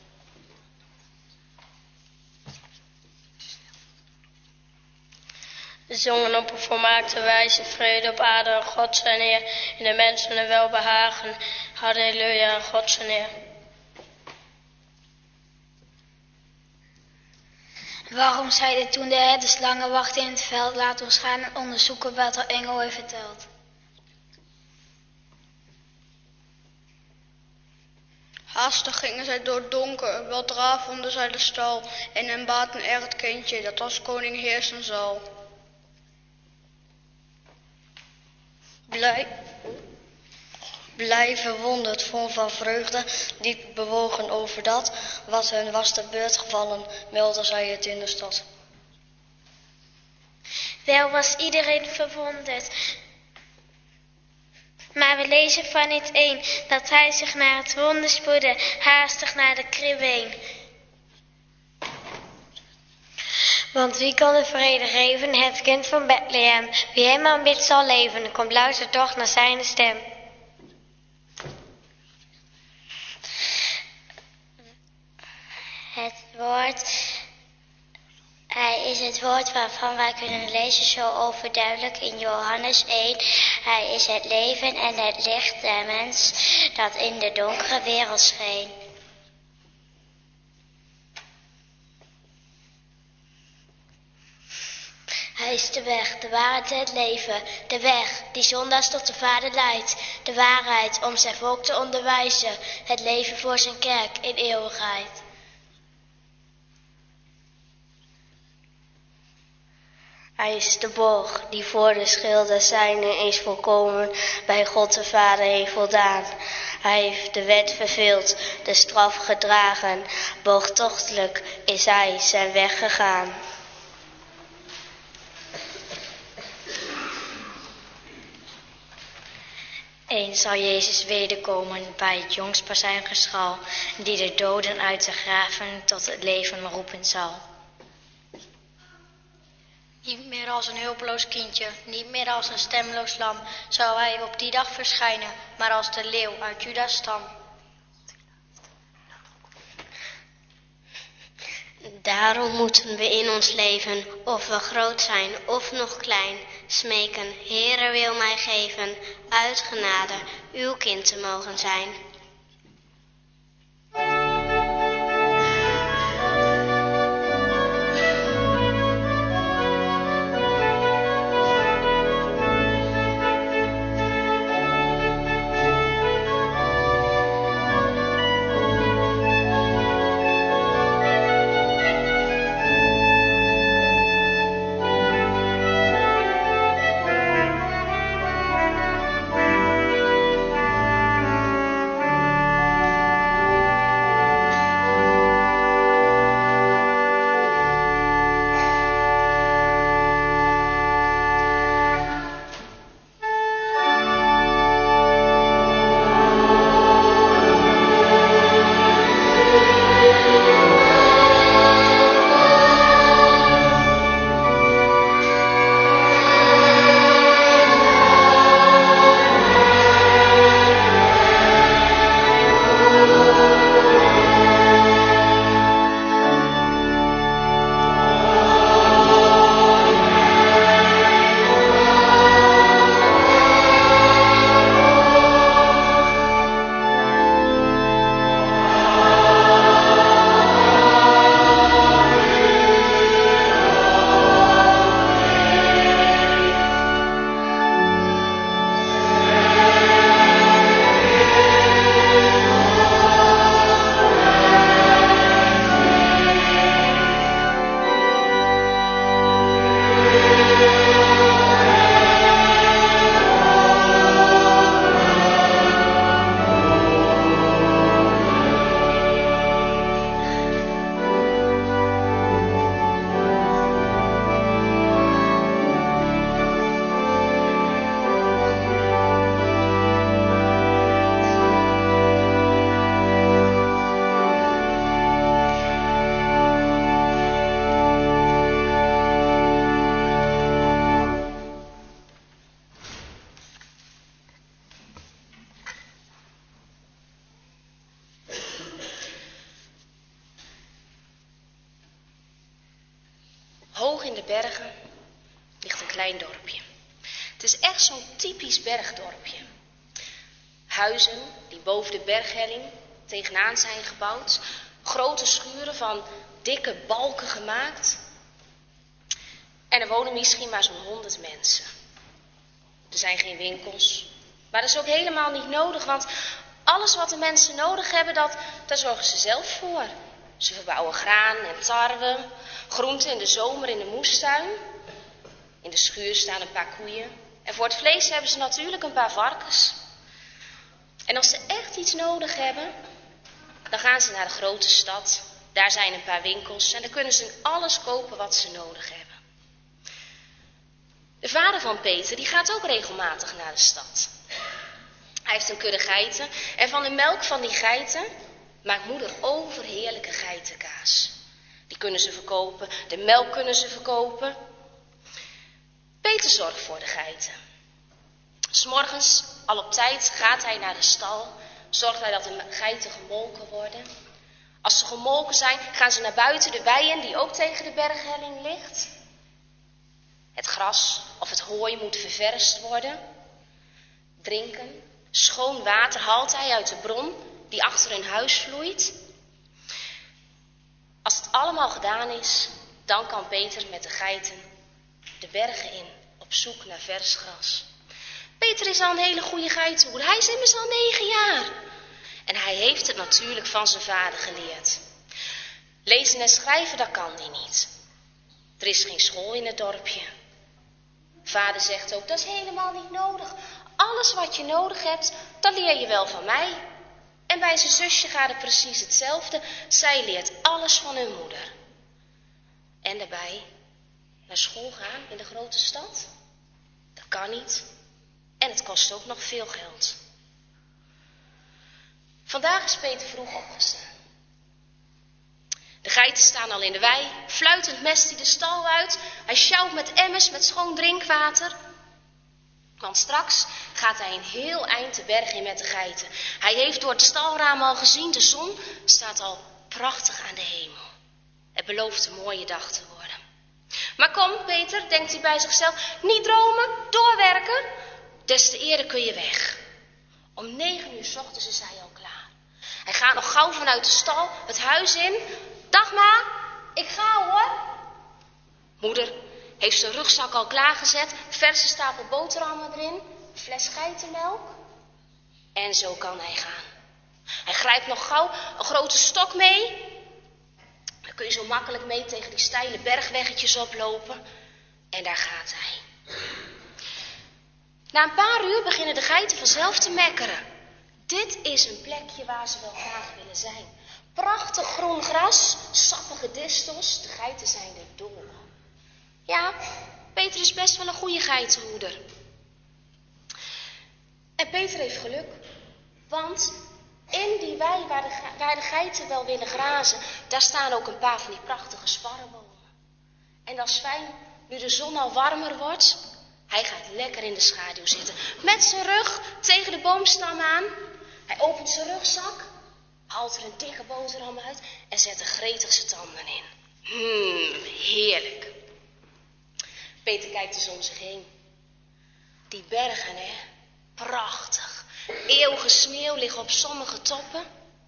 Ze zongen op een volmaakte wijze, vrede op aarde, God zijn Heer, in de mensen een welbehagen. Halleluja, God zijn Heer. Waarom zeiden toen de herders lange wachten in het veld, laat ons gaan en onderzoeken wat de engel heeft verteld. Haastig gingen zij door het donker, weldra vonden zij de stal en hen baten er het kindje dat als koning heersen zal. Blij, blij verwonderd, vol van vreugde, diep bewogen over dat, wat hun was te beurt gevallen, meldden zij het in de stad. Wel was iedereen verwonderd, maar we lezen van het een dat hij zich naar het wonder spoedde, haastig naar de krib heen. Want wie kan de vrede geven, het kind van Bethlehem? Wie hem aanbidt zal leven, komt luister toch naar zijn stem. Het woord, hij is het woord waarvan wij kunnen lezen zo overduidelijk in Johannes één. Hij is het leven en het licht der mens dat in de donkere wereld scheen. Hij is de weg, de waarheid en het leven, de weg die zondags tot de Vader leidt, de waarheid om zijn volk te onderwijzen, het leven voor zijn kerk in eeuwigheid. Hij is de borg die voor de schilder zijne eens volkomen bij God de Vader heeft voldaan. Hij heeft de wet vervuld, de straf gedragen, borgtochtelijk is hij zijn weg gegaan. Eens zal Jezus wederkomen bij het jongspasijngeschal, die de doden uit de graven tot het leven roepen zal. Niet meer als een hulpeloos kindje, niet meer als een stemloos lam, zou hij op die dag verschijnen, maar als de leeuw uit Juda's stam. Daarom moeten we in ons leven, of we groot zijn of nog klein, smeken, Heere wil mij geven, uit genade, uw kind te mogen zijn. Hoog in de bergen ligt een klein dorpje. Het is echt zo'n typisch bergdorpje. Huizen die boven de berghelling tegenaan zijn gebouwd. Grote schuren van dikke balken gemaakt. En er wonen misschien maar zo'n honderd mensen. Er zijn geen winkels. Maar dat is ook helemaal niet nodig, want Alles wat de mensen nodig hebben, dat, daar zorgen ze zelf voor. Ze verbouwen graan en tarwe, groenten in de zomer in de moestuin. In de schuur staan een paar koeien. En voor het vlees hebben ze natuurlijk een paar varkens. En als ze echt iets nodig hebben, dan gaan ze naar de grote stad. Daar zijn een paar winkels en dan kunnen ze alles kopen wat ze nodig hebben. De vader van Peter, die gaat ook regelmatig naar de stad. Hij heeft een kudde geiten en van de melk van die geiten maakt moeder overheerlijke geitenkaas. Die kunnen ze verkopen, de melk kunnen ze verkopen. Peter zorgt voor de geiten. 'S Morgens, al op tijd, gaat hij naar de stal, zorgt hij dat de geiten gemolken worden. Als ze gemolken zijn, gaan ze naar buiten de wei in die ook tegen de berghelling ligt. Het gras of het hooi moet ververst worden. Drinken, schoon water haalt hij uit de bron die achter hun huis vloeit. Als het allemaal gedaan is, dan kan Peter met de geiten de bergen in op zoek naar vers gras. Peter is al een hele goede geitenhoer. Hij is immers al negen jaar. En hij heeft het natuurlijk van zijn vader geleerd. Lezen en schrijven, dat kan hij niet. Er is geen school in het dorpje. Vader zegt ook, dat is helemaal niet nodig. Alles wat je nodig hebt, dat leer je wel van mij. En bij zijn zusje gaat het precies hetzelfde. Zij leert alles van hun moeder. En daarbij naar school gaan in de grote stad? Dat kan niet. En het kost ook nog veel geld. Vandaag is Peter vroeg opgestaan. De geiten staan al in de wei. Fluitend mest hij de stal uit. Hij sjouwt met emmers met schoon drinkwater. Want straks gaat hij een heel eind de berg in met de geiten. Hij heeft door het stalraam al gezien, de zon staat al prachtig aan de hemel. Het belooft een mooie dag te worden. Maar kom, Peter, denkt hij bij zichzelf, niet dromen, doorwerken. Des te eerder kun je weg. Om negen uur 's ochtends is hij al klaar. Hij gaat nog gauw vanuit de stal het huis in. Dag ma, ik ga hoor. Moeder heeft zijn rugzak al klaargezet, verse stapel boterhammen erin, een fles geitenmelk. En zo kan hij gaan. Hij grijpt nog gauw een grote stok mee. Dan kun je zo makkelijk mee tegen die steile bergweggetjes oplopen. En daar gaat hij. Na een paar uur beginnen de geiten vanzelf te mekkeren. Dit is een plekje waar ze wel graag willen zijn. Prachtig groen gras, sappige distels, de geiten zijn er dol op. Ja, Peter is best wel een goede geitenhoeder. En Peter heeft geluk, want in die wei waar de, waar de geiten wel willen grazen, daar staan ook een paar van die prachtige sparrenbomen. En dat is fijn, nu de zon al warmer wordt. Hij gaat lekker in de schaduw zitten, met zijn rug tegen de boomstam aan. Hij opent zijn rugzak, haalt er een dikke boterham uit en zet er gretig zijn tanden in. Mmm, heerlijk. Peter kijkt eens om zich heen. Die bergen, hè, prachtig. Eeuwige sneeuw liggen op sommige toppen.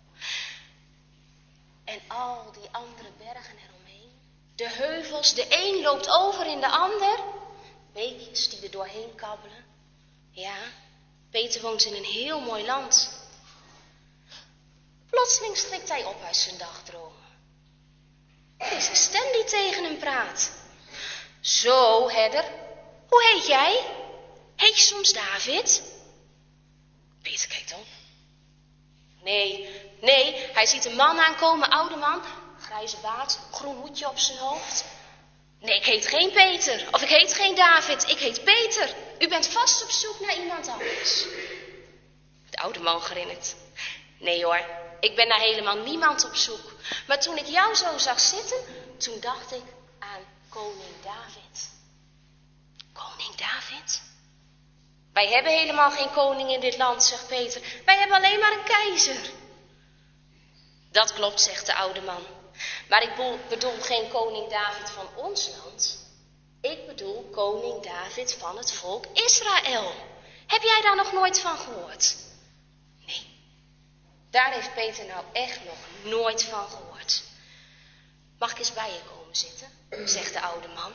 En al die andere bergen eromheen. De heuvels, de een loopt over in de ander. Beekjes die er doorheen kabbelen. Ja, Peter woont in een heel mooi land. Plotseling strikt hij op uit zijn dagdromen. Er is een stem die tegen hem praat. Zo, herder, hoe heet jij? Heet je soms David? Peter kijkt om. Nee, nee, hij ziet een man aankomen, oude man, grijze baard, groen hoedje op zijn hoofd. Nee, ik heet geen Peter, of ik heet geen David, ik heet Peter. U bent vast op zoek naar iemand anders. De oude man grinnikt. Nee hoor, ik ben naar helemaal niemand op zoek. Maar toen ik jou zo zag zitten, toen dacht ik aan koning David. Koning David? Wij hebben helemaal geen koning in dit land, zegt Peter. Wij hebben alleen maar een keizer. Dat klopt, zegt de oude man. Maar ik bedoel geen koning David van ons land. Ik bedoel koning David van het volk Israël. Heb jij daar nog nooit van gehoord? Nee, daar heeft Peter nou echt nog nooit van gehoord. Mag ik eens bij je komen zitten, zegt de oude man.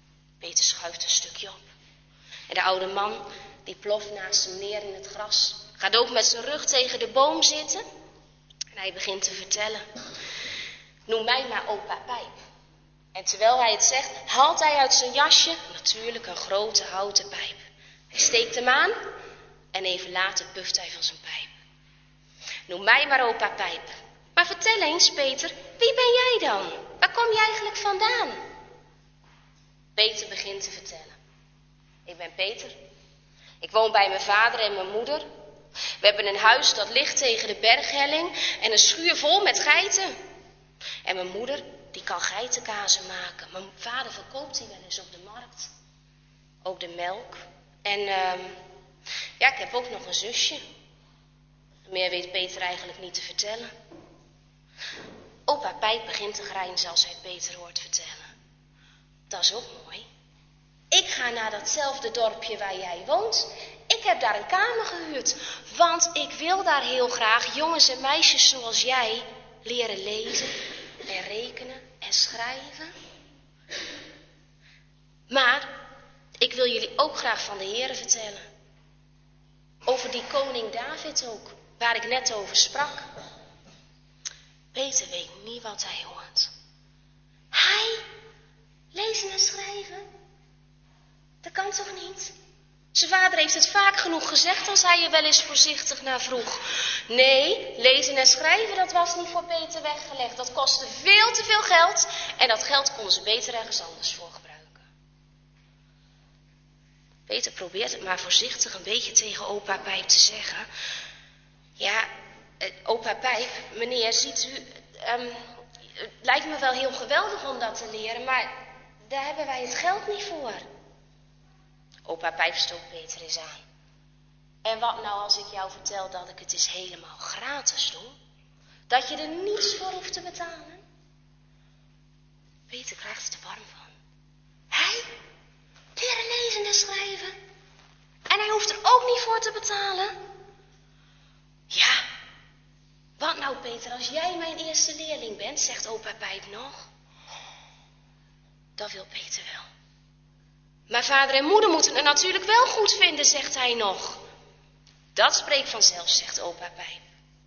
Peter schuift een stukje op. En de oude man, die ploft naast hem neer in het gras, Gaat ook met zijn rug tegen de boom zitten. En hij begint te vertellen. Noem mij maar opa Pijp. En terwijl hij het zegt, haalt hij uit zijn jasje natuurlijk een grote houten pijp. Hij steekt hem aan en even later puft hij van zijn pijp. Noem mij maar opa Pijp. Maar vertel eens, Peter, wie ben jij dan? Waar kom je eigenlijk vandaan? Peter begint te vertellen. Ik ben Peter. Ik woon bij mijn vader en mijn moeder. We hebben een huis dat ligt tegen de berghelling en een schuur vol met geiten. En mijn moeder, die kan geitenkazen maken. Mijn vader verkoopt die wel eens op de markt. Ook de melk. En uh, ja, ik heb ook nog een zusje. Meer weet Peter eigenlijk niet te vertellen. Opa Pijp begint te grijnzen als hij Peter hoort vertellen. Dat is ook mooi. Ik ga naar datzelfde dorpje waar jij woont. Ik heb daar een kamer gehuurd. Want ik wil daar heel graag jongens en meisjes zoals jij leren lezen en rekenen en schrijven. Maar ik wil jullie ook graag van de Heere vertellen. Over die koning David ook, waar ik net over sprak. Peter weet niet wat hij hoort. Hij? Lezen en schrijven? Dat kan toch niet? Zijn vader heeft het vaak genoeg gezegd als hij er wel eens voorzichtig naar vroeg. Nee, lezen en schrijven, dat was niet voor Peter weggelegd. Dat kostte veel te veel geld en dat geld konden ze beter ergens anders voor gebruiken. Peter probeert het maar voorzichtig een beetje tegen opa Pijp te zeggen. Ja, eh, opa Pijp, meneer, ziet u, um, het lijkt me wel heel geweldig om dat te leren, maar daar hebben wij het geld niet voor. Opa Pijp stoot Peter eens aan. En wat nou als ik jou vertel dat ik het eens helemaal gratis doe? Dat je er niets voor hoeft te betalen? Peter krijgt er te warm van. Hij? Leren lezen en schrijven? En hij hoeft er ook niet voor te betalen? Ja, wat nou Peter, als jij mijn eerste leerling bent, zegt opa Pijp nog. Dat wil Peter wel. Maar vader en moeder moeten het natuurlijk wel goed vinden, zegt hij nog. Dat spreekt vanzelf, zegt opa Pijp.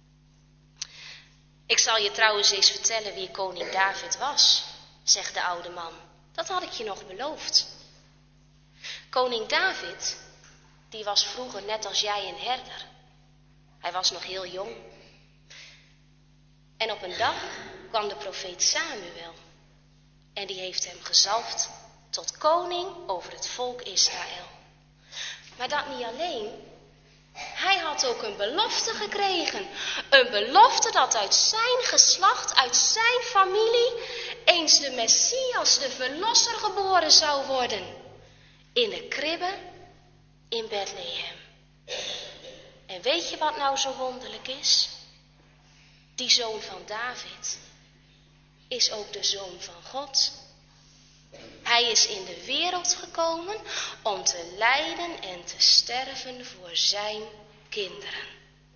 Ik zal je trouwens eens vertellen wie koning David was, zegt de oude man. Dat had ik je nog beloofd. Koning David, die was vroeger net als jij een herder. Hij was nog heel jong. En op een dag kwam de profeet Samuel. En die heeft hem gezalfd tot koning over het volk Israël. Maar dat niet alleen. Hij had ook een belofte gekregen. Een belofte dat uit zijn geslacht, uit zijn familie, eens de Messias, de verlosser, geboren zou worden. In de kribbe in Bethlehem. En weet je wat nou zo wonderlijk is? Die zoon van David is ook de zoon van God. Hij is in de wereld gekomen om te lijden en te sterven voor zijn kinderen.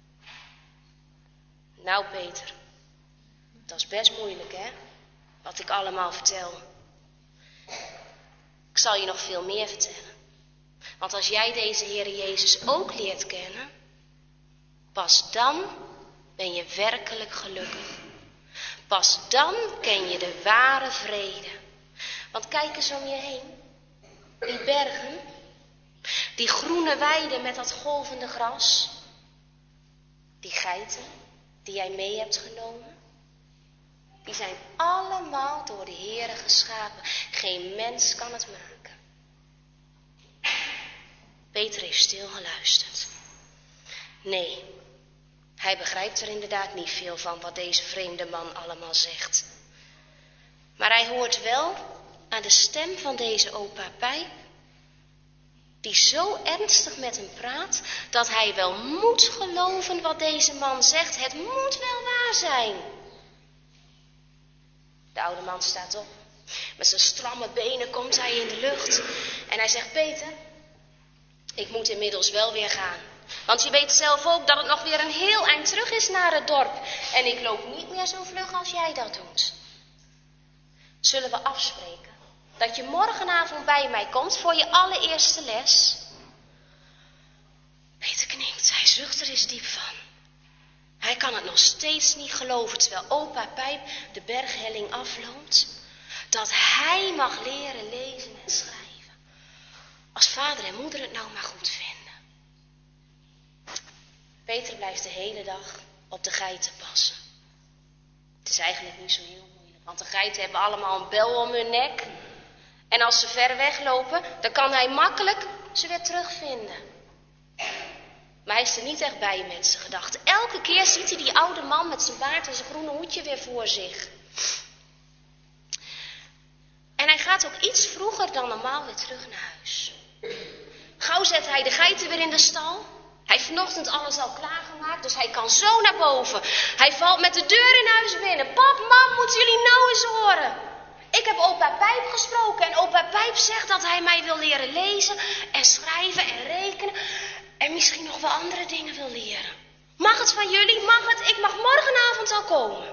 Nou Peter, dat is best moeilijk hè, wat ik allemaal vertel. Ik zal je nog veel meer vertellen. Want als jij deze Heer Jezus ook leert kennen, pas dan ben je werkelijk gelukkig. Pas dan ken je de ware vrede. Want kijk eens om je heen. Die bergen, die groene weiden met dat golvende gras. Die geiten die jij mee hebt genomen. Die zijn allemaal door de Heere geschapen. Geen mens kan het maken. Peter heeft stil geluisterd. Nee, hij begrijpt er inderdaad niet veel van wat deze vreemde man allemaal zegt. Maar hij hoort wel aan de stem van deze opa Pijp, die zo ernstig met hem praat, dat hij wel moet geloven wat deze man zegt. Het moet wel waar zijn. De oude man staat op. Met zijn stramme benen komt hij in de lucht. En hij zegt, Peter, ik moet inmiddels wel weer gaan. Want je weet zelf ook dat het nog weer een heel eind terug is naar het dorp. En ik loop niet meer zo vlug als jij dat doet. Zullen we afspreken dat je morgenavond bij mij komt voor je allereerste les? Peter knikt, hij is zucht er eens diep van. Hij kan het nog steeds niet geloven, terwijl opa Pijp de berghelling afloopt, dat hij mag leren lezen en schrijven. Als vader en moeder het nou maar goed vinden. Peter blijft de hele dag op de geiten passen. Het is eigenlijk niet zo heel moeilijk, want de geiten hebben allemaal een bel om hun nek. En als ze ver weglopen, dan kan hij makkelijk ze weer terugvinden. Maar hij is er niet echt bij met zijn gedachten. Elke keer ziet hij die oude man met zijn baard en zijn groene hoedje weer voor zich. En hij gaat ook iets vroeger dan normaal weer terug naar huis. Gauw zet hij de geiten weer in de stal. Hij heeft vanochtend alles al klaargemaakt, dus hij kan zo naar boven. Hij valt met de deur in huis binnen. Pap, mam, moeten jullie nou eens horen? Ik heb opa Pijp gesproken en opa Pijp zegt dat hij mij wil leren lezen en schrijven en rekenen. En misschien nog wel andere dingen wil leren. Mag het van jullie? Mag het? Ik mag morgenavond al komen.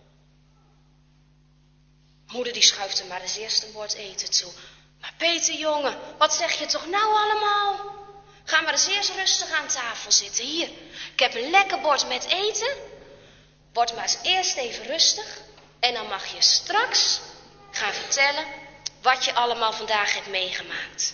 Moeder die schuift hem maar eens eerst een bord eten toe. Maar Peter, jongen, wat zeg je toch nou allemaal? Ga maar eens eerst rustig aan tafel zitten. Hier, ik heb een lekker bord met eten. Word maar eens eerst even rustig. En dan mag je straks gaan vertellen wat je allemaal vandaag hebt meegemaakt.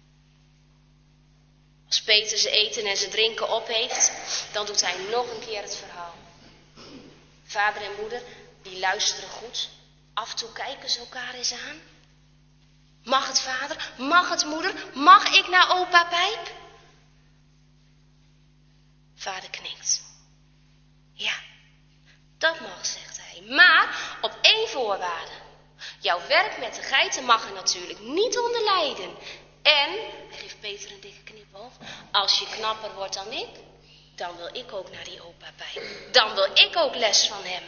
Als Peter zijn eten en zijn drinken op heeft, dan doet hij nog een keer het verhaal. Vader en moeder, die luisteren goed. Af en toe kijken ze elkaar eens aan. Mag het vader? Mag het moeder? Mag ik naar opa Pijp? Vader knikt. Ja, dat mag, zegt hij. Maar op één voorwaarde. Jouw werk met de geiten mag er natuurlijk niet onder lijden. En, hij geeft Peter een dikke knipoog, als je knapper wordt dan ik, dan wil ik ook naar die opa Pijp. Dan wil ik ook les van hem.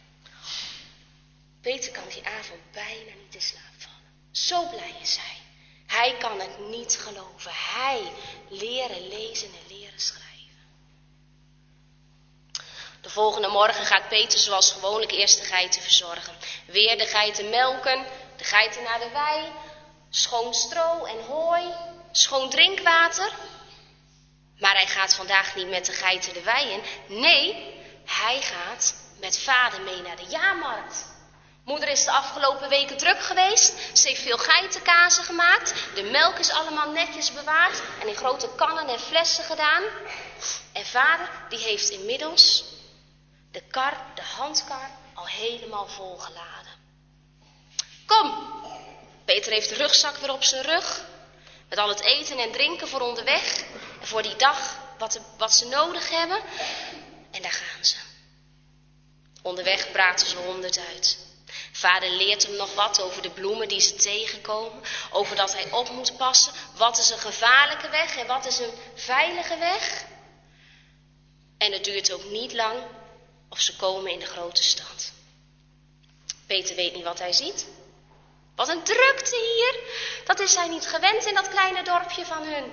Peter kan die avond bijna niet in slaap vallen. Zo blij is hij. Hij kan het niet geloven. Hij leren lezen en leren schrijven. De volgende morgen gaat Peter zoals gewoonlijk eerst de geiten verzorgen. Weer de geiten melken, de geiten naar de wei, schoon stro en hooi, schoon drinkwater. Maar hij gaat vandaag niet met de geiten de wei in. Nee, hij gaat met vader mee naar de jaarmarkt. Moeder is de afgelopen weken druk geweest. Ze heeft veel geitenkazen gemaakt. De melk is allemaal netjes bewaard en in grote kannen en flessen gedaan. En vader, die heeft inmiddels de kar, de handkar, al helemaal volgeladen. Kom! Peter heeft de rugzak weer op zijn rug. Met al het eten en drinken voor onderweg. En voor die dag wat, de, wat ze nodig hebben. En daar gaan ze. Onderweg praten ze honderd uit. Vader leert hem nog wat over de bloemen die ze tegenkomen. Over dat hij op moet passen. Wat is een gevaarlijke weg en wat is een veilige weg. En het duurt ook niet lang of ze komen in de grote stad. Peter weet niet wat hij ziet. Wat een drukte hier. Dat is hij niet gewend in dat kleine dorpje van hun.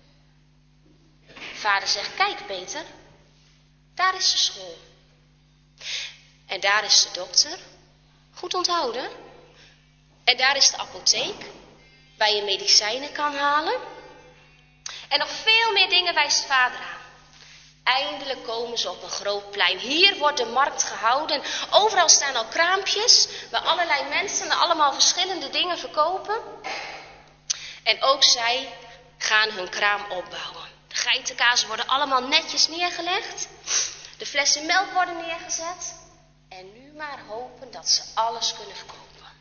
Vader zegt, kijk Peter, daar is de school. En daar is de dokter. Goed onthouden. En daar is de apotheek, waar je medicijnen kan halen. En nog veel meer dingen wijst vader aan. Eindelijk komen ze op een groot plein. Hier wordt de markt gehouden. Overal staan al kraampjes, waar allerlei mensen allemaal verschillende dingen verkopen. En ook zij gaan hun kraam opbouwen. De geitenkazen worden allemaal netjes neergelegd. De flessen melk worden neergezet. En nu maar hopen dat ze alles kunnen verkopen.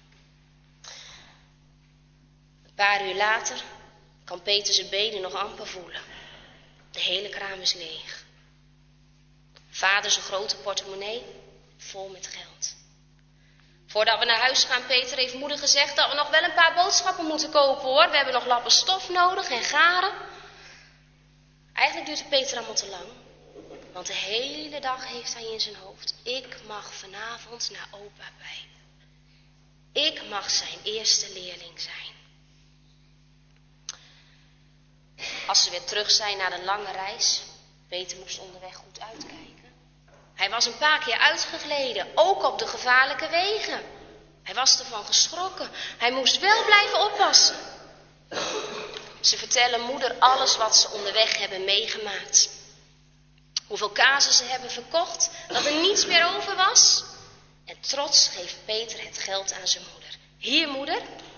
Een paar uur later kan Peter zijn benen nog amper voelen. De hele kraam is leeg. Vader zijn grote portemonnee vol met geld. Voordat we naar huis gaan, Peter, heeft moeder gezegd dat we nog wel een paar boodschappen moeten kopen hoor. We hebben nog lappen stof nodig en garen. Eigenlijk duurt het Peter allemaal te lang. Want de hele dag heeft hij in zijn hoofd. Ik mag vanavond naar opa Pijp. Ik mag zijn eerste leerling zijn. Als ze weer terug zijn na de lange reis. Peter moest onderweg goed uitkijken. Hij was een paar keer uitgegleden. Ook op de gevaarlijke wegen. Hij was ervan geschrokken. Hij moest wel blijven oppassen. Ze vertellen moeder alles wat ze onderweg hebben meegemaakt. Hoeveel kazen ze hebben verkocht, dat er niets meer over was. En trots geeft Peter het geld aan zijn moeder. Hier, moeder.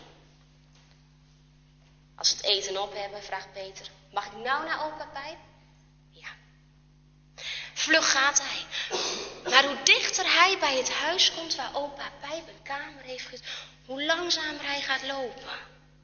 Als we het eten op hebben, vraagt Peter, mag ik nou naar opa Pijp? Ja. Vlug gaat hij. Maar hoe dichter hij bij het huis komt waar opa Pijp een kamer heeft gezet, hoe langzamer hij gaat lopen.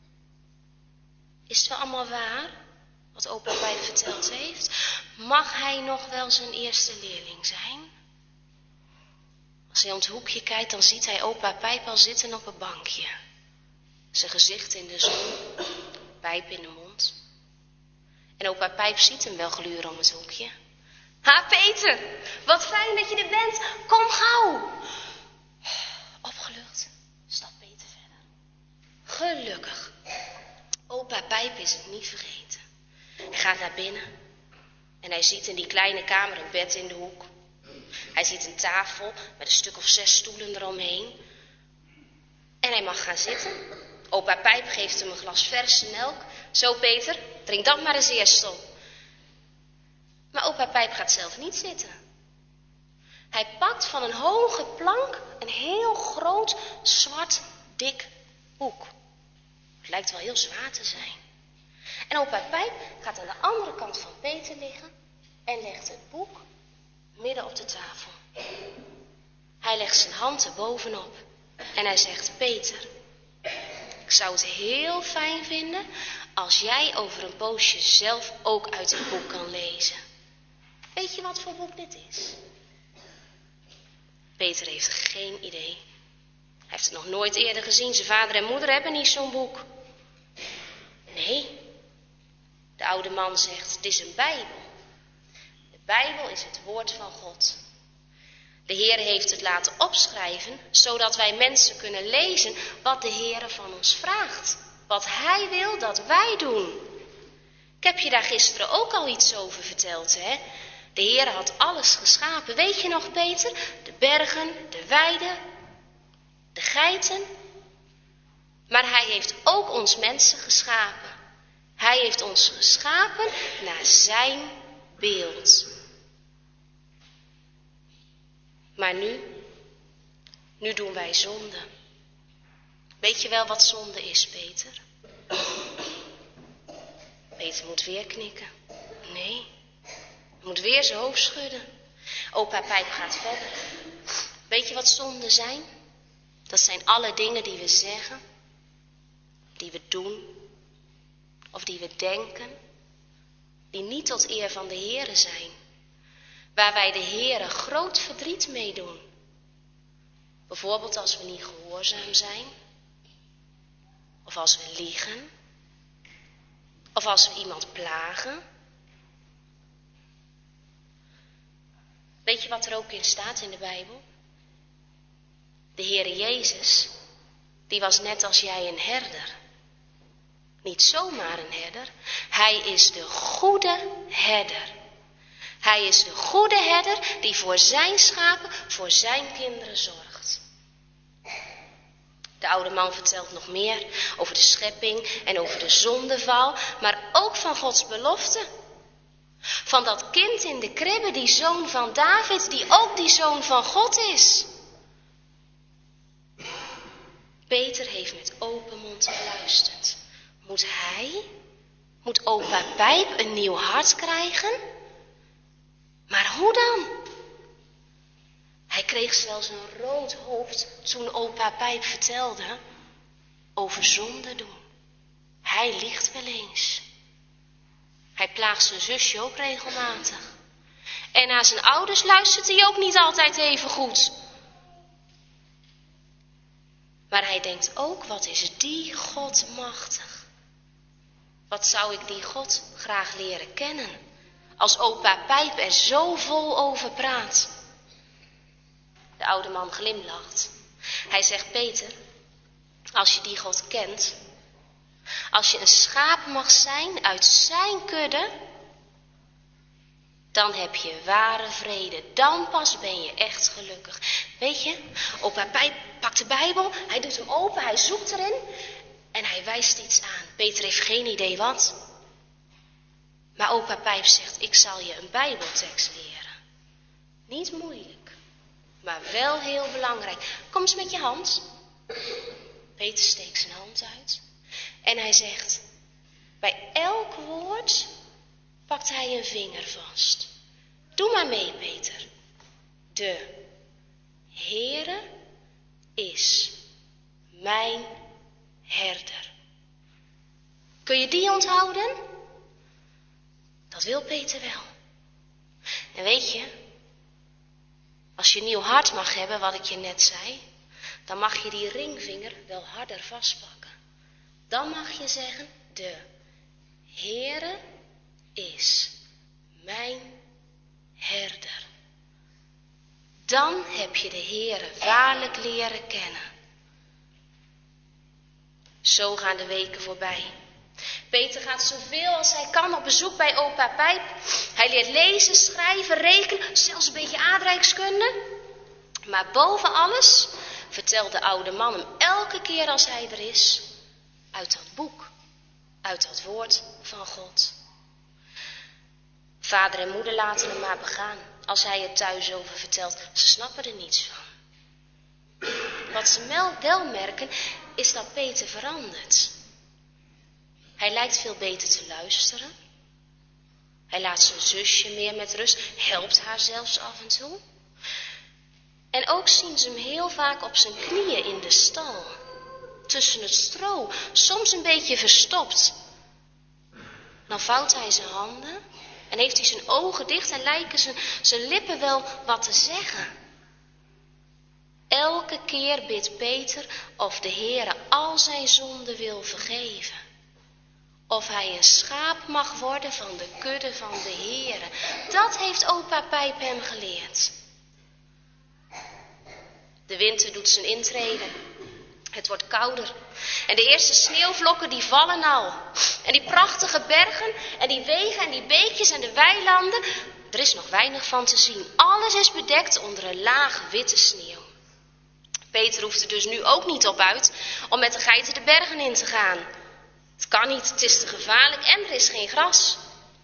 Is het wel allemaal waar, wat opa Pijp verteld heeft? Mag hij nog wel zijn eerste leerling zijn? Als hij om het hoekje kijkt, dan ziet hij opa Pijp al zitten op een bankje. Zijn gezicht in de zon, pijp in de mond. En opa Pijp ziet hem wel gluren om het hoekje. Ha, Peter, wat fijn dat je er bent. Kom gauw. Opgelucht stapt Peter verder. Gelukkig. Opa Pijp is het niet vergeten. Hij gaat naar binnen en hij ziet in die kleine kamer een bed in de hoek. Hij ziet een tafel met een stuk of zes stoelen eromheen. En hij mag gaan zitten. Opa Pijp geeft hem een glas verse melk. Zo, Peter, drink dat maar eens eerst op. Maar opa Pijp gaat zelf niet zitten. Hij pakt van een hoge plank een heel groot, zwart, dik boek. Het lijkt wel heel zwaar te zijn. En opa Pijp gaat aan de andere kant van Peter liggen en legt het boek midden op de tafel. Hij legt zijn hand er bovenop en hij zegt, Peter, ik zou het heel fijn vinden als jij over een poosje zelf ook uit het boek kan lezen. Weet je wat voor boek dit is? Peter heeft geen idee. Hij heeft het nog nooit eerder gezien. Zijn vader en moeder hebben niet zo'n boek. Nee, de oude man zegt, het is een Bijbel. De Bijbel is het woord van God. De Heer heeft het laten opschrijven, zodat wij mensen kunnen lezen wat de Heer van ons vraagt. Wat Hij wil dat wij doen. Ik heb je daar gisteren ook al iets over verteld, hè? De Heer had alles geschapen. Weet je nog, Peter? De bergen, de weiden, de geiten. Maar Hij heeft ook ons mensen geschapen. Hij heeft ons geschapen naar zijn beeld. Maar nu, nu doen wij zonde. Weet je wel wat zonde is, Peter? Peter moet weer knikken. Nee, hij moet weer zijn hoofd schudden. Opa Pijp gaat verder. Weet je wat zonde zijn? Dat zijn alle dingen die we zeggen, die we doen, of die we denken, die niet tot eer van de Heere zijn. Waar wij de Heere groot verdriet mee doen. Bijvoorbeeld als we niet gehoorzaam zijn. Of als we liegen. Of als we iemand plagen. Weet je wat er ook in staat in de Bijbel? De Heere Jezus, die was net als jij een herder. Niet zomaar een herder. Hij is de goede herder. Hij is de goede herder die voor zijn schapen, voor zijn kinderen zorgt. De oude man vertelt nog meer over de schepping en over de zondeval, maar ook van Gods belofte. Van dat kind in de kribbe, die zoon van David, die ook die zoon van God is. Peter heeft met open mond geluisterd. Moet hij, moet opa Pijp een nieuw hart krijgen? Maar hoe dan? Hij kreeg zelfs een rood hoofd toen opa Pijp vertelde over zonde doen. Hij liegt wel eens. Hij plaagt zijn zusje ook regelmatig. En naar zijn ouders luistert hij ook niet altijd even goed. Maar hij denkt ook, wat is die God machtig? Wat zou ik die God graag leren kennen? Als opa Pijp er zo vol over praat. De oude man glimlacht. Hij zegt, Peter, als je die God kent, als je een schaap mag zijn uit zijn kudde, dan heb je ware vrede. Dan pas ben je echt gelukkig. Weet je, opa Pijp pakt de Bijbel, hij doet hem open, hij zoekt erin en hij wijst iets aan. Peter heeft geen idee wat. Maar opa Pijp zegt, ik zal je een Bijbeltekst leren. Niet moeilijk, maar wel heel belangrijk. Kom eens met je hand. Peter steekt zijn hand uit. En hij zegt, bij elk woord pakt hij een vinger vast. Doe maar mee, Peter. De Heere is mijn herder. Kun je die onthouden? Dat wil Peter wel. En weet je, als je een nieuw hart mag hebben, wat ik je net zei, dan mag je die ringvinger wel harder vastpakken. Dan mag je zeggen, de Heere is mijn herder. Dan heb je de Heere waarlijk leren kennen. Zo gaan de weken voorbij. Peter gaat zoveel als hij kan op bezoek bij opa Pijp. Hij leert lezen, schrijven, rekenen, zelfs een beetje aardrijkskunde. Maar boven alles vertelt de oude man hem elke keer als hij er is, uit dat boek, uit dat woord van God. Vader en moeder laten hem maar begaan. Als hij het thuis over vertelt, ze snappen er niets van. Wat ze wel merken, is dat Peter verandert. Hij lijkt veel beter te luisteren. Hij laat zijn zusje meer met rust, helpt haar zelfs af en toe. En ook zien ze hem heel vaak op zijn knieën in de stal. Tussen het stro, soms een beetje verstopt. Dan vouwt hij zijn handen en heeft hij zijn ogen dicht en lijken zijn, zijn lippen wel wat te zeggen. Elke keer bidt Peter of de Heere al zijn zonden wil vergeven. Of hij een schaap mag worden van de kudde van de Heere. Dat heeft opa Pijp hem geleerd. De winter doet zijn intrede. Het wordt kouder. En de eerste sneeuwvlokken die vallen al. En die prachtige bergen en die wegen en die beekjes en de weilanden. Er is nog weinig van te zien. Alles is bedekt onder een laag witte sneeuw. Peter hoeft er dus nu ook niet op uit om met de geiten de bergen in te gaan. Het kan niet, het is te gevaarlijk en er is geen gras.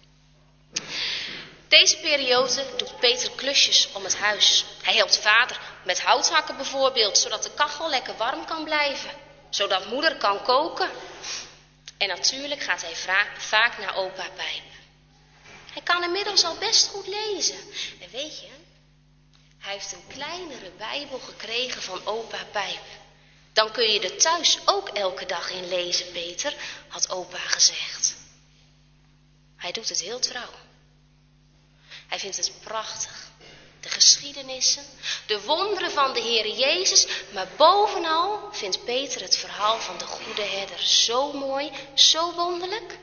Deze periode doet Peter klusjes om het huis. Hij helpt vader met houthakken bijvoorbeeld, zodat de kachel lekker warm kan blijven. Zodat moeder kan koken. En natuurlijk gaat hij vra- vaak naar opa Pijp. Hij kan inmiddels al best goed lezen. En weet je, hij heeft een kleinere Bijbel gekregen van opa Pijp. Dan kun je er thuis ook elke dag in lezen, Peter, had opa gezegd. Hij doet het heel trouw. Hij vindt het prachtig. De geschiedenissen, de wonderen van de Heer Jezus, maar bovenal vindt Peter het verhaal van de goede herder zo mooi, zo wonderlijk.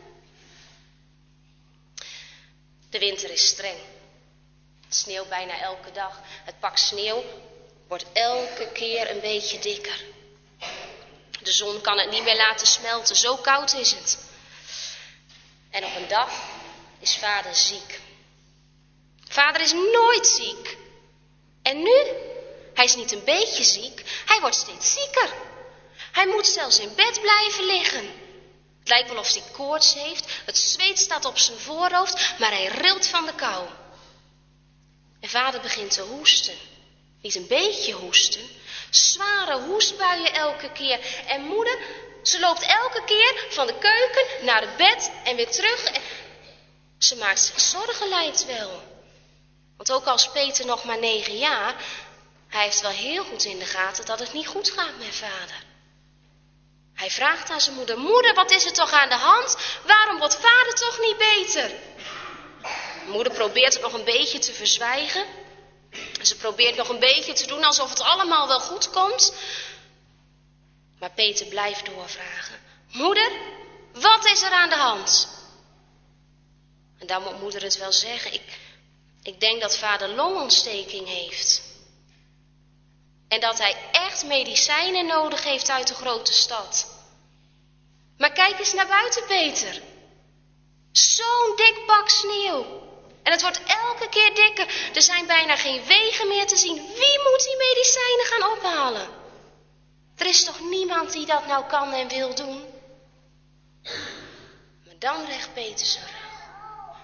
De winter is streng. Het sneeuwt bijna elke dag. Het pak sneeuw wordt elke keer een beetje dikker. De zon kan het niet meer laten smelten, zo koud is het. En op een dag is vader ziek. Vader is nooit ziek. En nu? Hij is niet een beetje ziek, hij wordt steeds zieker. Hij moet zelfs in bed blijven liggen. Het lijkt wel of hij koorts heeft, het zweet staat op zijn voorhoofd, maar hij rilt van de kou. En vader begint te hoesten. Niet een beetje hoesten, zware hoestbuien elke keer. En moeder, ze loopt elke keer van de keuken naar het bed en weer terug. En ze maakt zich zorgen, lijkt wel. Want ook al is Peter nog maar negen jaar, hij heeft wel heel goed in de gaten dat het niet goed gaat met vader. Hij vraagt aan zijn moeder, moeder, wat is er toch aan de hand? Waarom wordt vader toch niet beter? Moeder probeert het nog een beetje te verzwijgen. Ze probeert nog een beetje te doen alsof het allemaal wel goed komt. Maar Peter blijft doorvragen. Moeder, wat is er aan de hand? En dan moet moeder het wel zeggen. Ik, ik denk dat vader longontsteking heeft. En dat hij echt medicijnen nodig heeft uit de grote stad. Maar kijk eens naar buiten, Peter. Zo'n dik pak sneeuw. En het wordt elke keer dikker. Er zijn bijna geen wegen meer te zien. Wie moet die medicijnen gaan ophalen? Er is toch niemand die dat nou kan en wil doen? Maar dan recht Peter zijn rug.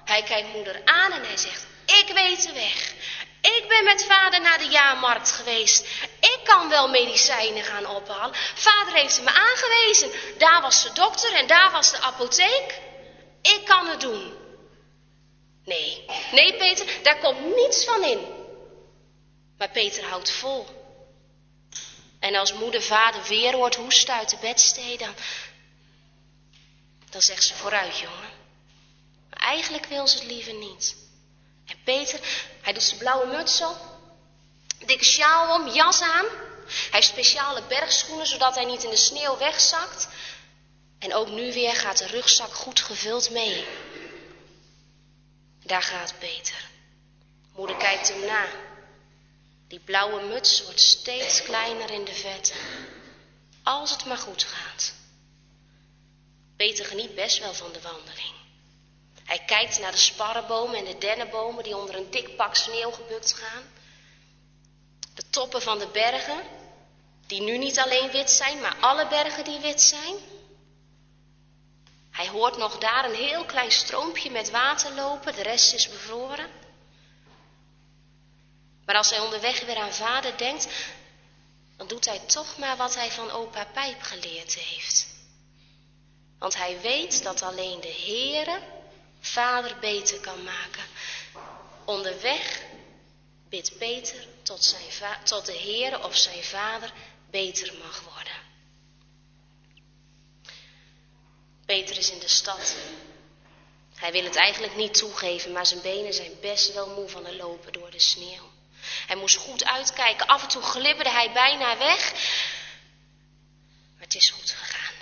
Hij kijkt moeder aan en hij zegt, ik weet de weg. Ik ben met vader naar de jaarmarkt geweest. Ik kan wel medicijnen gaan ophalen. Vader heeft ze me aangewezen. Daar was de dokter en daar was de apotheek. Ik kan het doen. Nee, nee Peter, daar komt niets van in. Maar Peter houdt vol. En als moeder vader weer hoort hoesten uit de bedstee, dan, dan zegt ze vooruit, jongen. Maar eigenlijk wil ze het liever niet. En Peter, hij doet zijn blauwe muts op, dikke sjaal om, jas aan. Hij heeft speciale bergschoenen, zodat hij niet in de sneeuw wegzakt. En ook nu weer gaat de rugzak goed gevuld mee. Daar gaat Peter. Moeder kijkt hem na. Die blauwe muts wordt steeds kleiner in de verte. Als het maar goed gaat. Peter geniet best wel van de wandeling. Hij kijkt naar de sparrenbomen en de dennenbomen die onder een dik pak sneeuw gebukt gaan. De toppen van de bergen, die nu niet alleen wit zijn, maar alle bergen die wit zijn. Hij hoort nog daar een heel klein stroompje met water lopen, de rest is bevroren. Maar als hij onderweg weer aan vader denkt, dan doet hij toch maar wat hij van opa Pijp geleerd heeft. Want hij weet dat alleen de Heere vader beter kan maken. Onderweg bidt Peter tot, zijn va- tot de Heere of zijn vader beter mag worden. Peter is in de stad. Hij wil het eigenlijk niet toegeven, maar zijn benen zijn best wel moe van het lopen door de sneeuw. Hij moest goed uitkijken, af en toe glibberde hij bijna weg. Maar het is goed gegaan.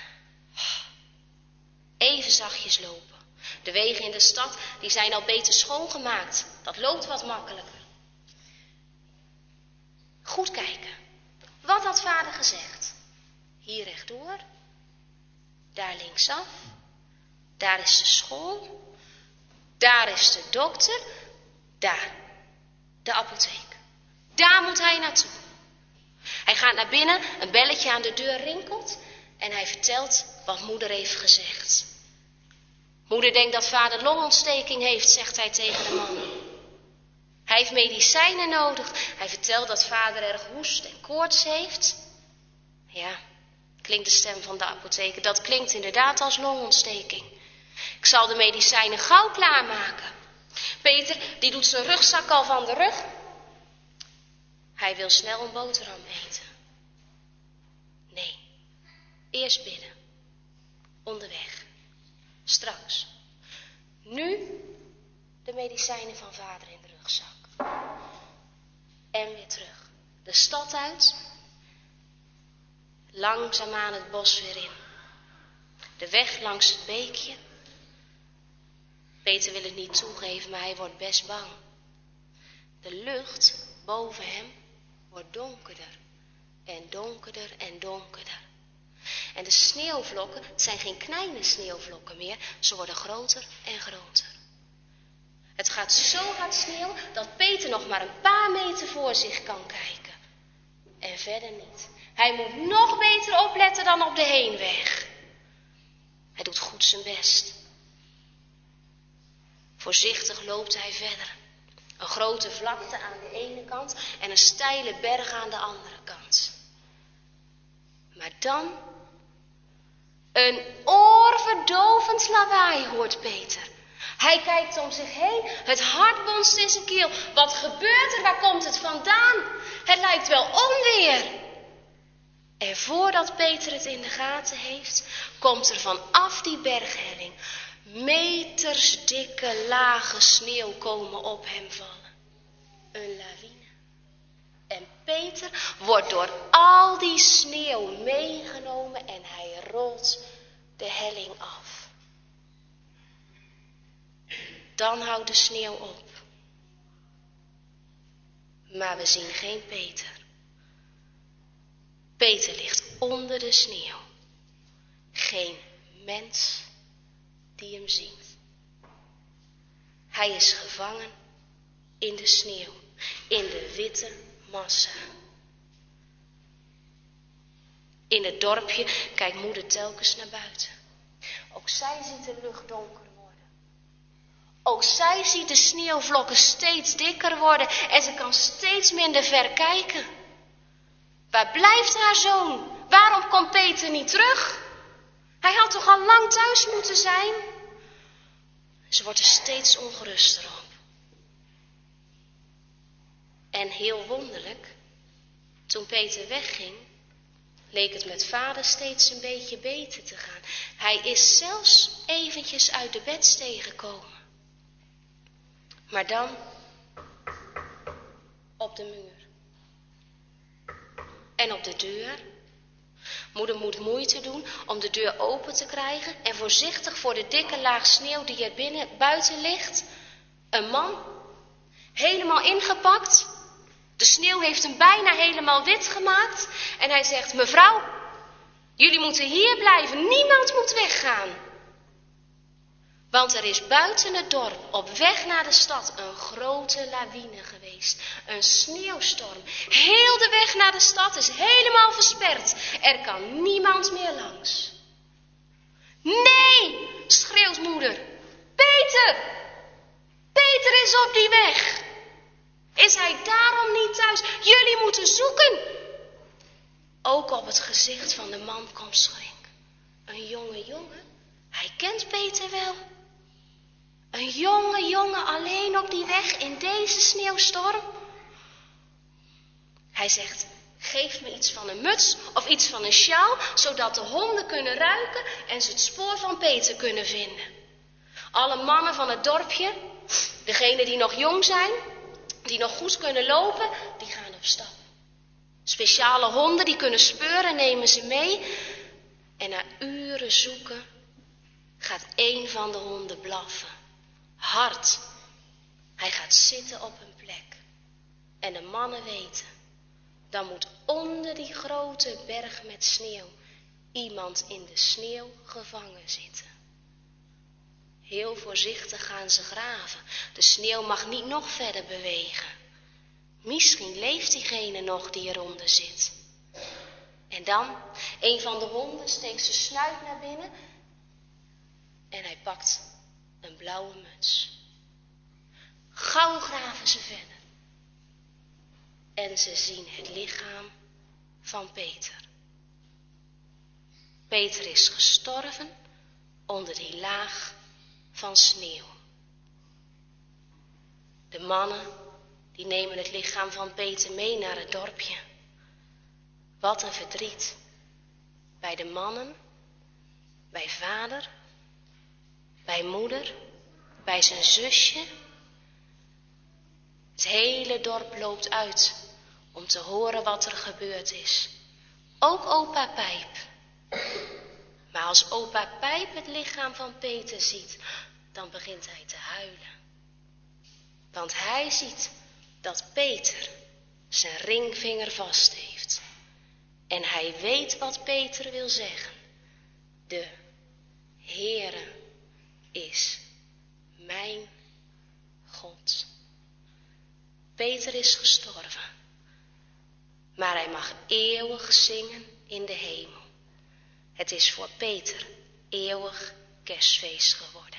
Even zachtjes lopen. De wegen in de stad, die zijn al beter schoongemaakt. Dat loopt wat makkelijker. Goed kijken. Wat had vader gezegd? Hier rechtdoor. Daar linksaf. Daar is de school. Daar is de dokter. Daar. De apotheek. Daar moet hij naartoe. Hij gaat naar binnen, een belletje aan de deur rinkelt en hij vertelt wat moeder heeft gezegd. Moeder denkt dat vader longontsteking heeft, zegt hij tegen de man. Hij heeft medicijnen nodig. Hij vertelt dat vader erg hoest en koorts heeft. Ja, klinkt de stem van de apotheker. Dat klinkt inderdaad als longontsteking. Ik zal de medicijnen gauw klaarmaken. Peter, die doet zijn rugzak al van de rug. Hij wil snel een boterham eten. Nee, eerst bidden. Onderweg. Straks. Nu de medicijnen van vader in de rugzak. En weer terug. De stad uit. Langzaamaan het bos weer in. De weg langs het beekje. Peter wil het niet toegeven, maar hij wordt best bang. De lucht boven hem wordt donkerder en donkerder en donkerder. En de sneeuwvlokken, het zijn geen kleine sneeuwvlokken meer, ze worden groter en groter. Het gaat zo hard sneeuwen dat Peter nog maar een paar meter voor zich kan kijken. En verder niet. Hij moet nog beter opletten dan op de heenweg. Hij doet goed zijn best. Voorzichtig loopt hij verder. Een grote vlakte aan de ene kant en een steile berg aan de andere kant. Maar dan een oorverdovend lawaai hoort Peter. Hij kijkt om zich heen, het hart bonst in zijn keel. Wat gebeurt er? Waar komt het vandaan? Het lijkt wel onweer. En voordat Peter het in de gaten heeft, komt er vanaf die berghelling meters dikke lage sneeuw komen op hem vallen. Een lawine. En Peter wordt door al die sneeuw meegenomen en hij rolt de helling af. Dan houdt de sneeuw op. Maar we zien geen Peter. Peter ligt onder de sneeuw. Geen mens die hem ziet. Hij is gevangen in de sneeuw, in de witte massa. In het dorpje kijkt moeder telkens naar buiten. Ook zij ziet de lucht donker worden. Ook zij ziet de sneeuwvlokken steeds dikker worden en ze kan steeds minder ver kijken. Waar blijft haar zoon? Waarom komt Peter niet terug? Hij had toch al lang thuis moeten zijn? Ze wordt er steeds ongeruster op. En heel wonderlijk, toen Peter wegging, leek het met vader steeds een beetje beter te gaan. Hij is zelfs eventjes uit de bedstee gekomen. Maar dan op de muur. En op de deur. Moeder moet moeite doen om de deur open te krijgen en voorzichtig voor de dikke laag sneeuw die er binnen, buiten ligt. Een man, helemaal ingepakt. De sneeuw heeft hem bijna helemaal wit gemaakt. En hij zegt, mevrouw, jullie moeten hier blijven. Niemand moet weggaan. Want er is buiten het dorp, op weg naar de stad, een grote lawine geweest. Een sneeuwstorm. Heel de weg naar de stad is helemaal versperd. Er kan niemand meer langs. Nee, schreeuwt moeder. Peter! Peter is op die weg. Is hij daarom niet thuis? Jullie moeten zoeken. Ook op het gezicht van de man komt schrik. Een jonge jongen, hij kent Peter wel. Een jonge jongen alleen op die weg in deze sneeuwstorm. Hij zegt, geef me iets van een muts of iets van een sjaal, zodat de honden kunnen ruiken en ze het spoor van Peter kunnen vinden. Alle mannen van het dorpje, degenen die nog jong zijn, die nog goed kunnen lopen, die gaan op stap. Speciale honden die kunnen speuren, nemen ze mee. En na uren zoeken gaat één van de honden blaffen. Hard. Hij gaat zitten op een plek. En de mannen weten, dan moet onder die grote berg met sneeuw iemand in de sneeuw gevangen zitten. Heel voorzichtig gaan ze graven. De sneeuw mag niet nog verder bewegen. Misschien leeft diegene nog die eronder zit. En dan, een van de honden steekt zijn snuit naar binnen en hij pakt een blauwe muts. Gauw graven ze verder. En ze zien het lichaam van Peter. Peter is gestorven onder die laag van sneeuw. De mannen, die nemen het lichaam van Peter mee naar het dorpje. Wat een verdriet. Bij de mannen, bij vader, bij moeder, bij zijn zusje. Het hele dorp loopt uit om te horen wat er gebeurd is. Ook opa Pijp. Maar als opa Pijp het lichaam van Peter ziet, dan begint hij te huilen. Want hij ziet dat Peter zijn ringvinger vast heeft. En hij weet wat Peter wil zeggen. De Heere is mijn God. Peter is gestorven, maar hij mag eeuwig zingen in de hemel. Het is voor Peter eeuwig kerstfeest geworden.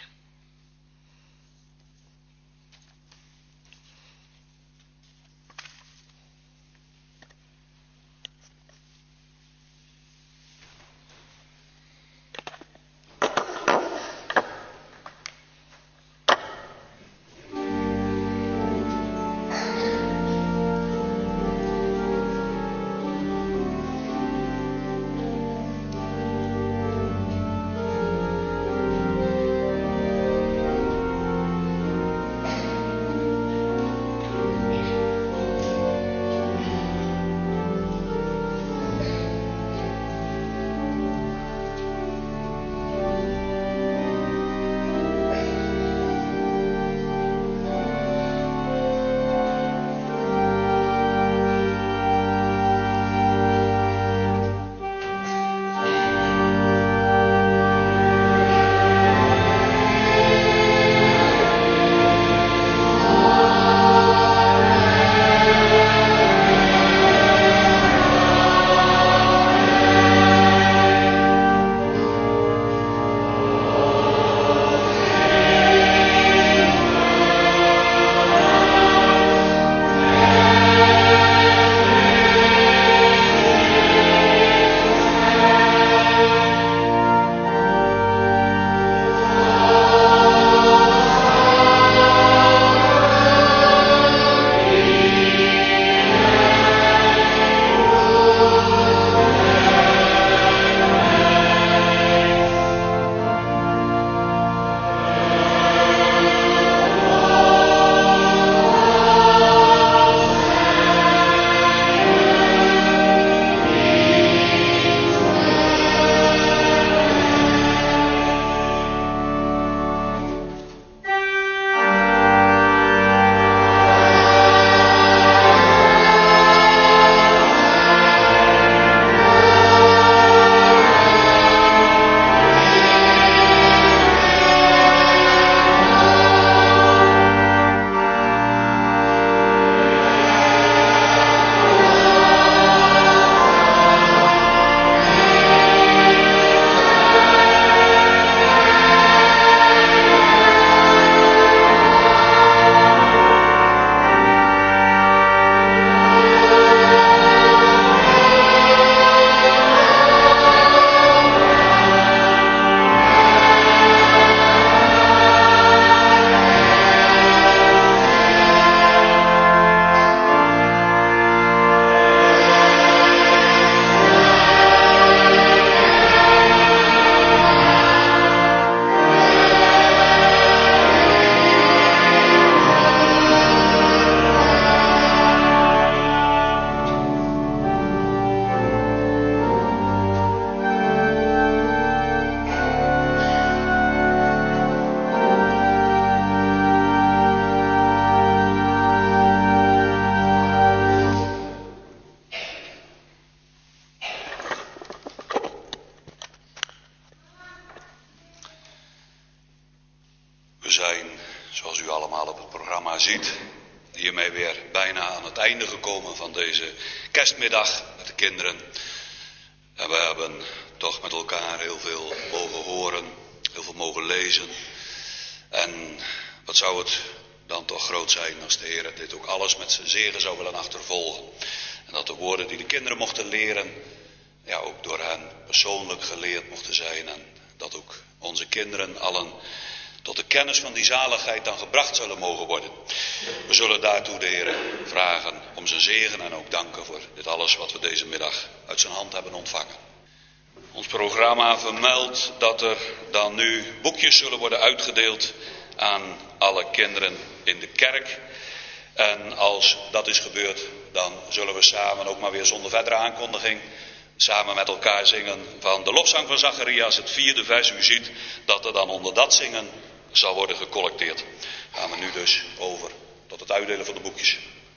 zoals u allemaal op het programma ziet, hiermee weer bijna aan het einde gekomen van deze kerstmiddag met de kinderen. En we hebben toch met elkaar heel veel mogen horen, heel veel mogen lezen. En wat zou het dan toch groot zijn als de Heer dit ook alles met zijn zegen zou willen achtervolgen. En dat de woorden die de kinderen mochten leren, ja, ook door hen persoonlijk geleerd mochten zijn. En dat ook onze kinderen allen tot de kennis van die zaligheid dan gebracht zullen mogen worden. We zullen daartoe de Heer vragen om zijn zegen en ook danken voor dit alles wat we deze middag uit zijn hand hebben ontvangen. Ons programma vermeldt dat er dan nu boekjes zullen worden uitgedeeld aan alle kinderen in de kerk. En als dat is gebeurd, dan zullen we samen, ook maar weer zonder verdere aankondiging, samen met elkaar zingen van de lofzang van Zacharias, het vierde vers. U ziet dat er dan onder dat zingen zal worden gecollecteerd. Gaan we nu dus over tot het uitdelen van de boekjes.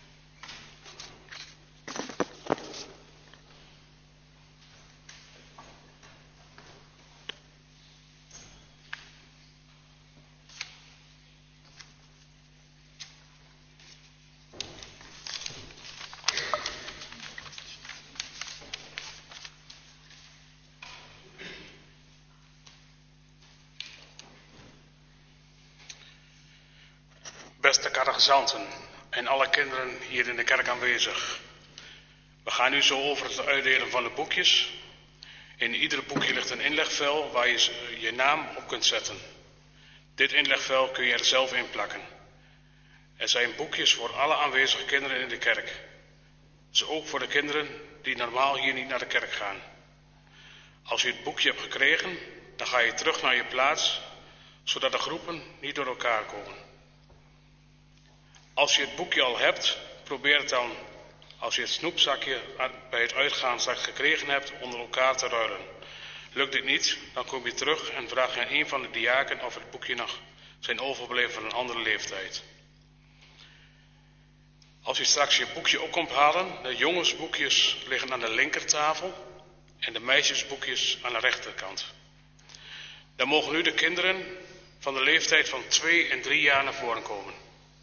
Beste catechizanten en alle kinderen hier in de kerk aanwezig. We gaan nu zo over het uitdelen van de boekjes. In ieder boekje ligt een inlegvel waar je je naam op kunt zetten. Dit inlegvel kun je er zelf in plakken. Er zijn boekjes voor alle aanwezige kinderen in de kerk. Dus ook voor de kinderen die normaal hier niet naar de kerk gaan. Als je het boekje hebt gekregen, dan ga je terug naar je plaats, zodat de groepen niet door elkaar komen. Als je het boekje al hebt, probeer het dan, als je het snoepzakje bij het uitgaan straks gekregen hebt, onder elkaar te ruilen. Lukt dit niet, dan kom je terug en vraag je aan een van de diaken of het boekje nog zijn overbleven van een andere leeftijd. Als je straks je boekje op komt halen, de jongensboekjes liggen aan de linkertafel en de meisjesboekjes aan de rechterkant. Dan mogen nu de kinderen van de leeftijd van twee en drie jaar naar voren komen.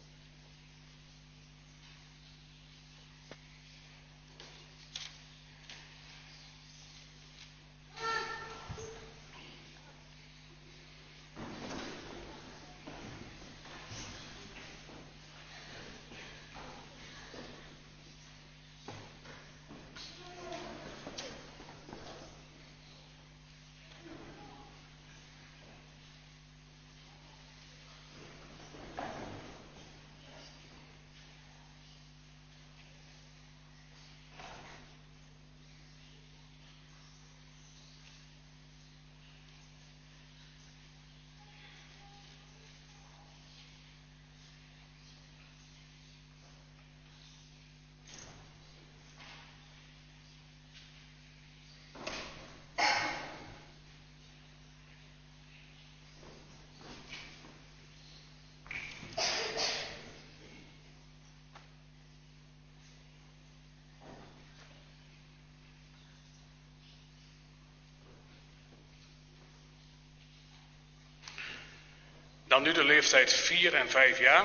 Dan nu de leeftijd vier en vijf jaar.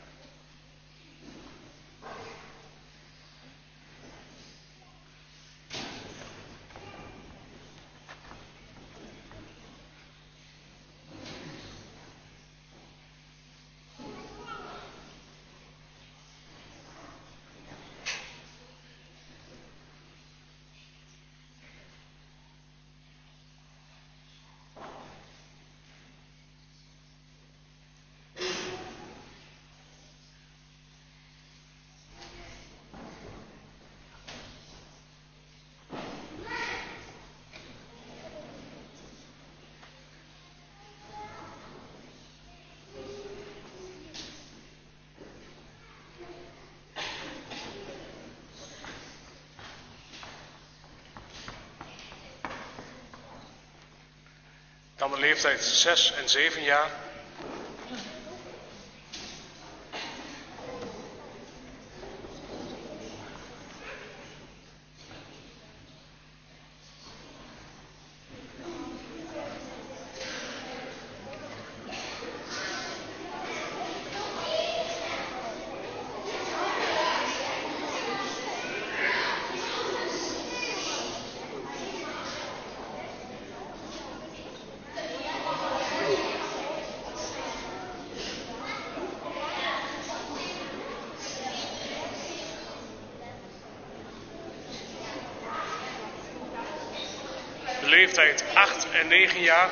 Dan de leeftijd zes en zeven jaar. De leeftijd acht en negen jaar.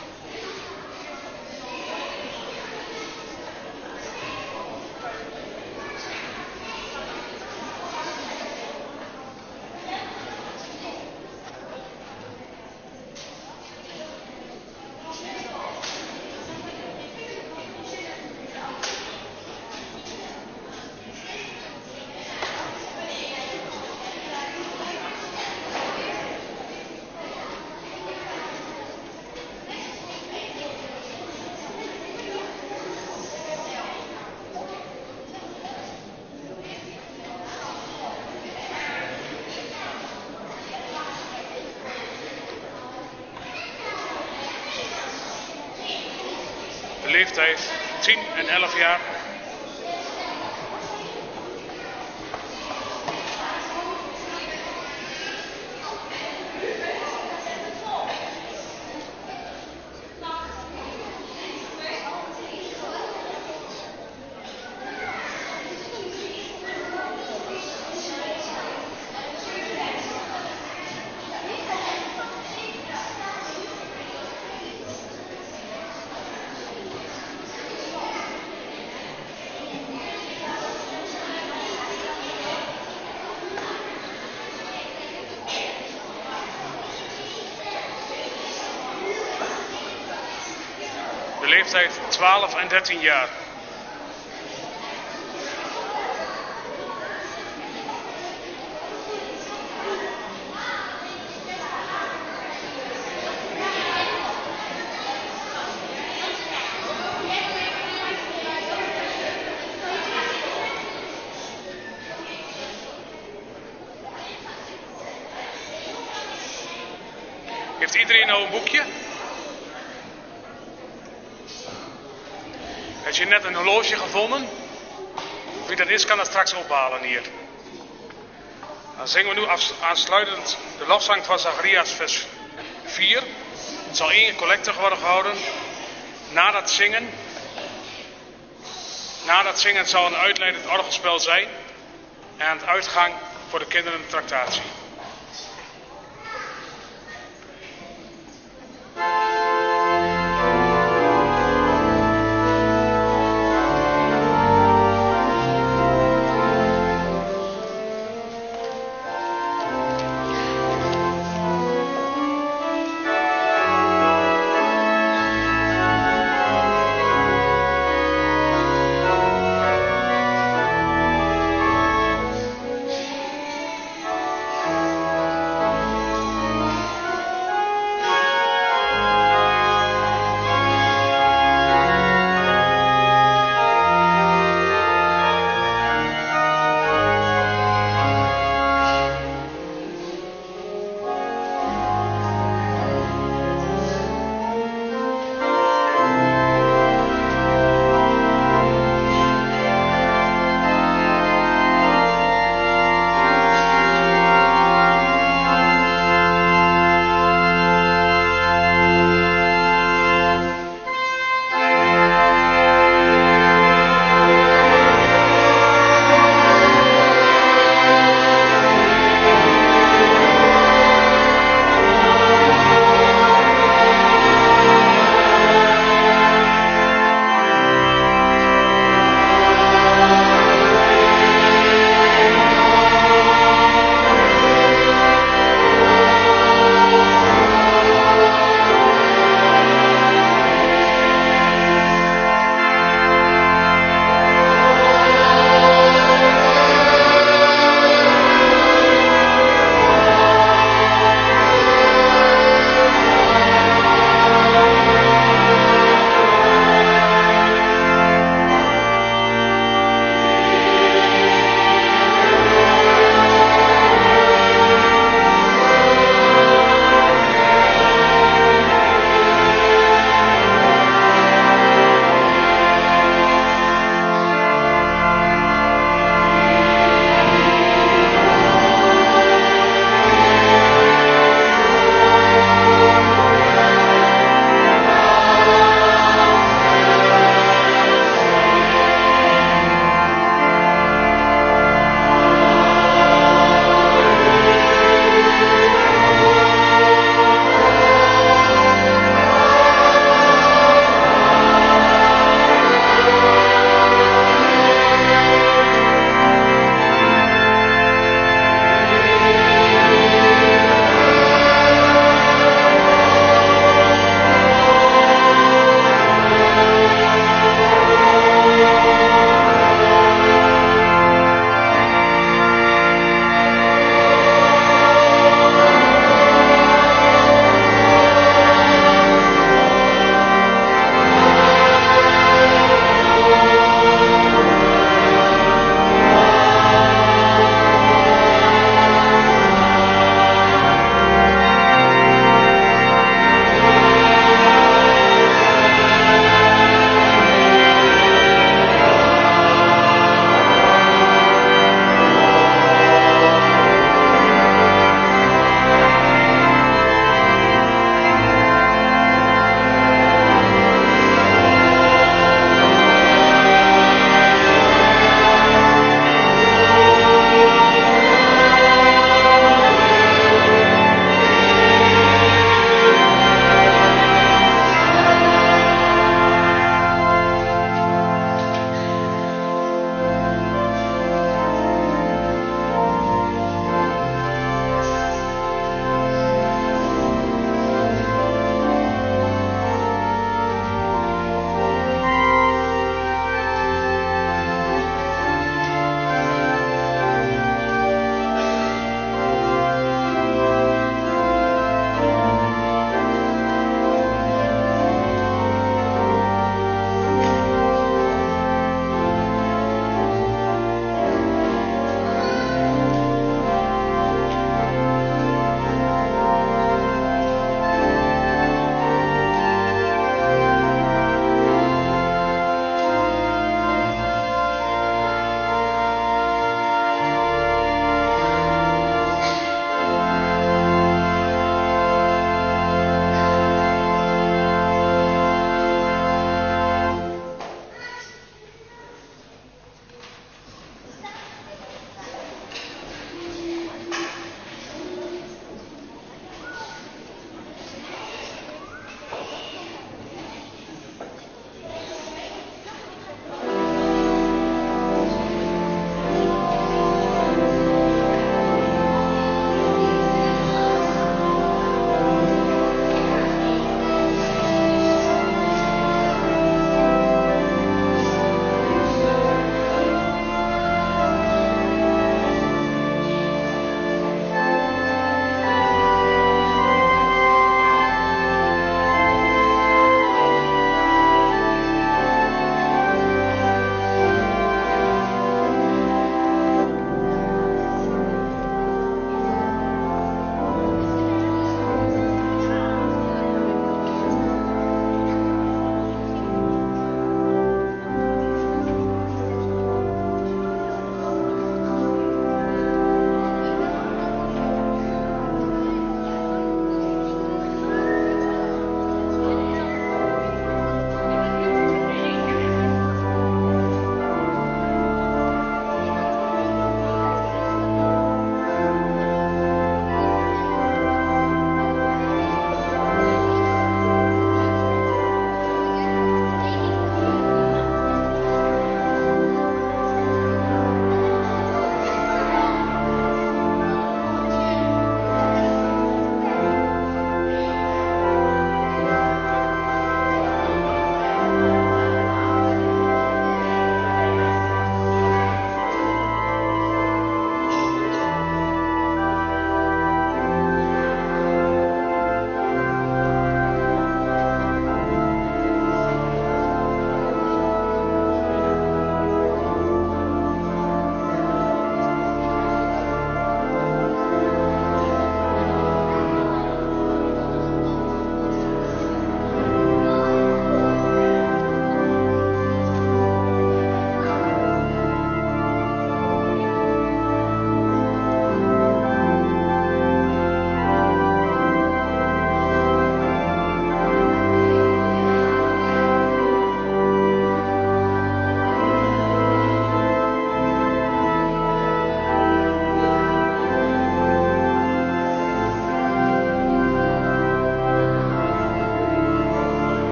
De leeftijd tien en elf jaar. De leeftijd twaalf en dertien jaar. Heeft iedereen nou een boekje? Heb je net een horloge gevonden? Wie dat is, kan dat straks ophalen hier. Dan zingen we nu aansluitend de lofzang van Zacharias vers vier. Het zal één collecte worden gehouden. Na dat zingen, na dat zingen zal een uitleidend orgelspel zijn. En aan het uitgang voor de kinderen de tractatie.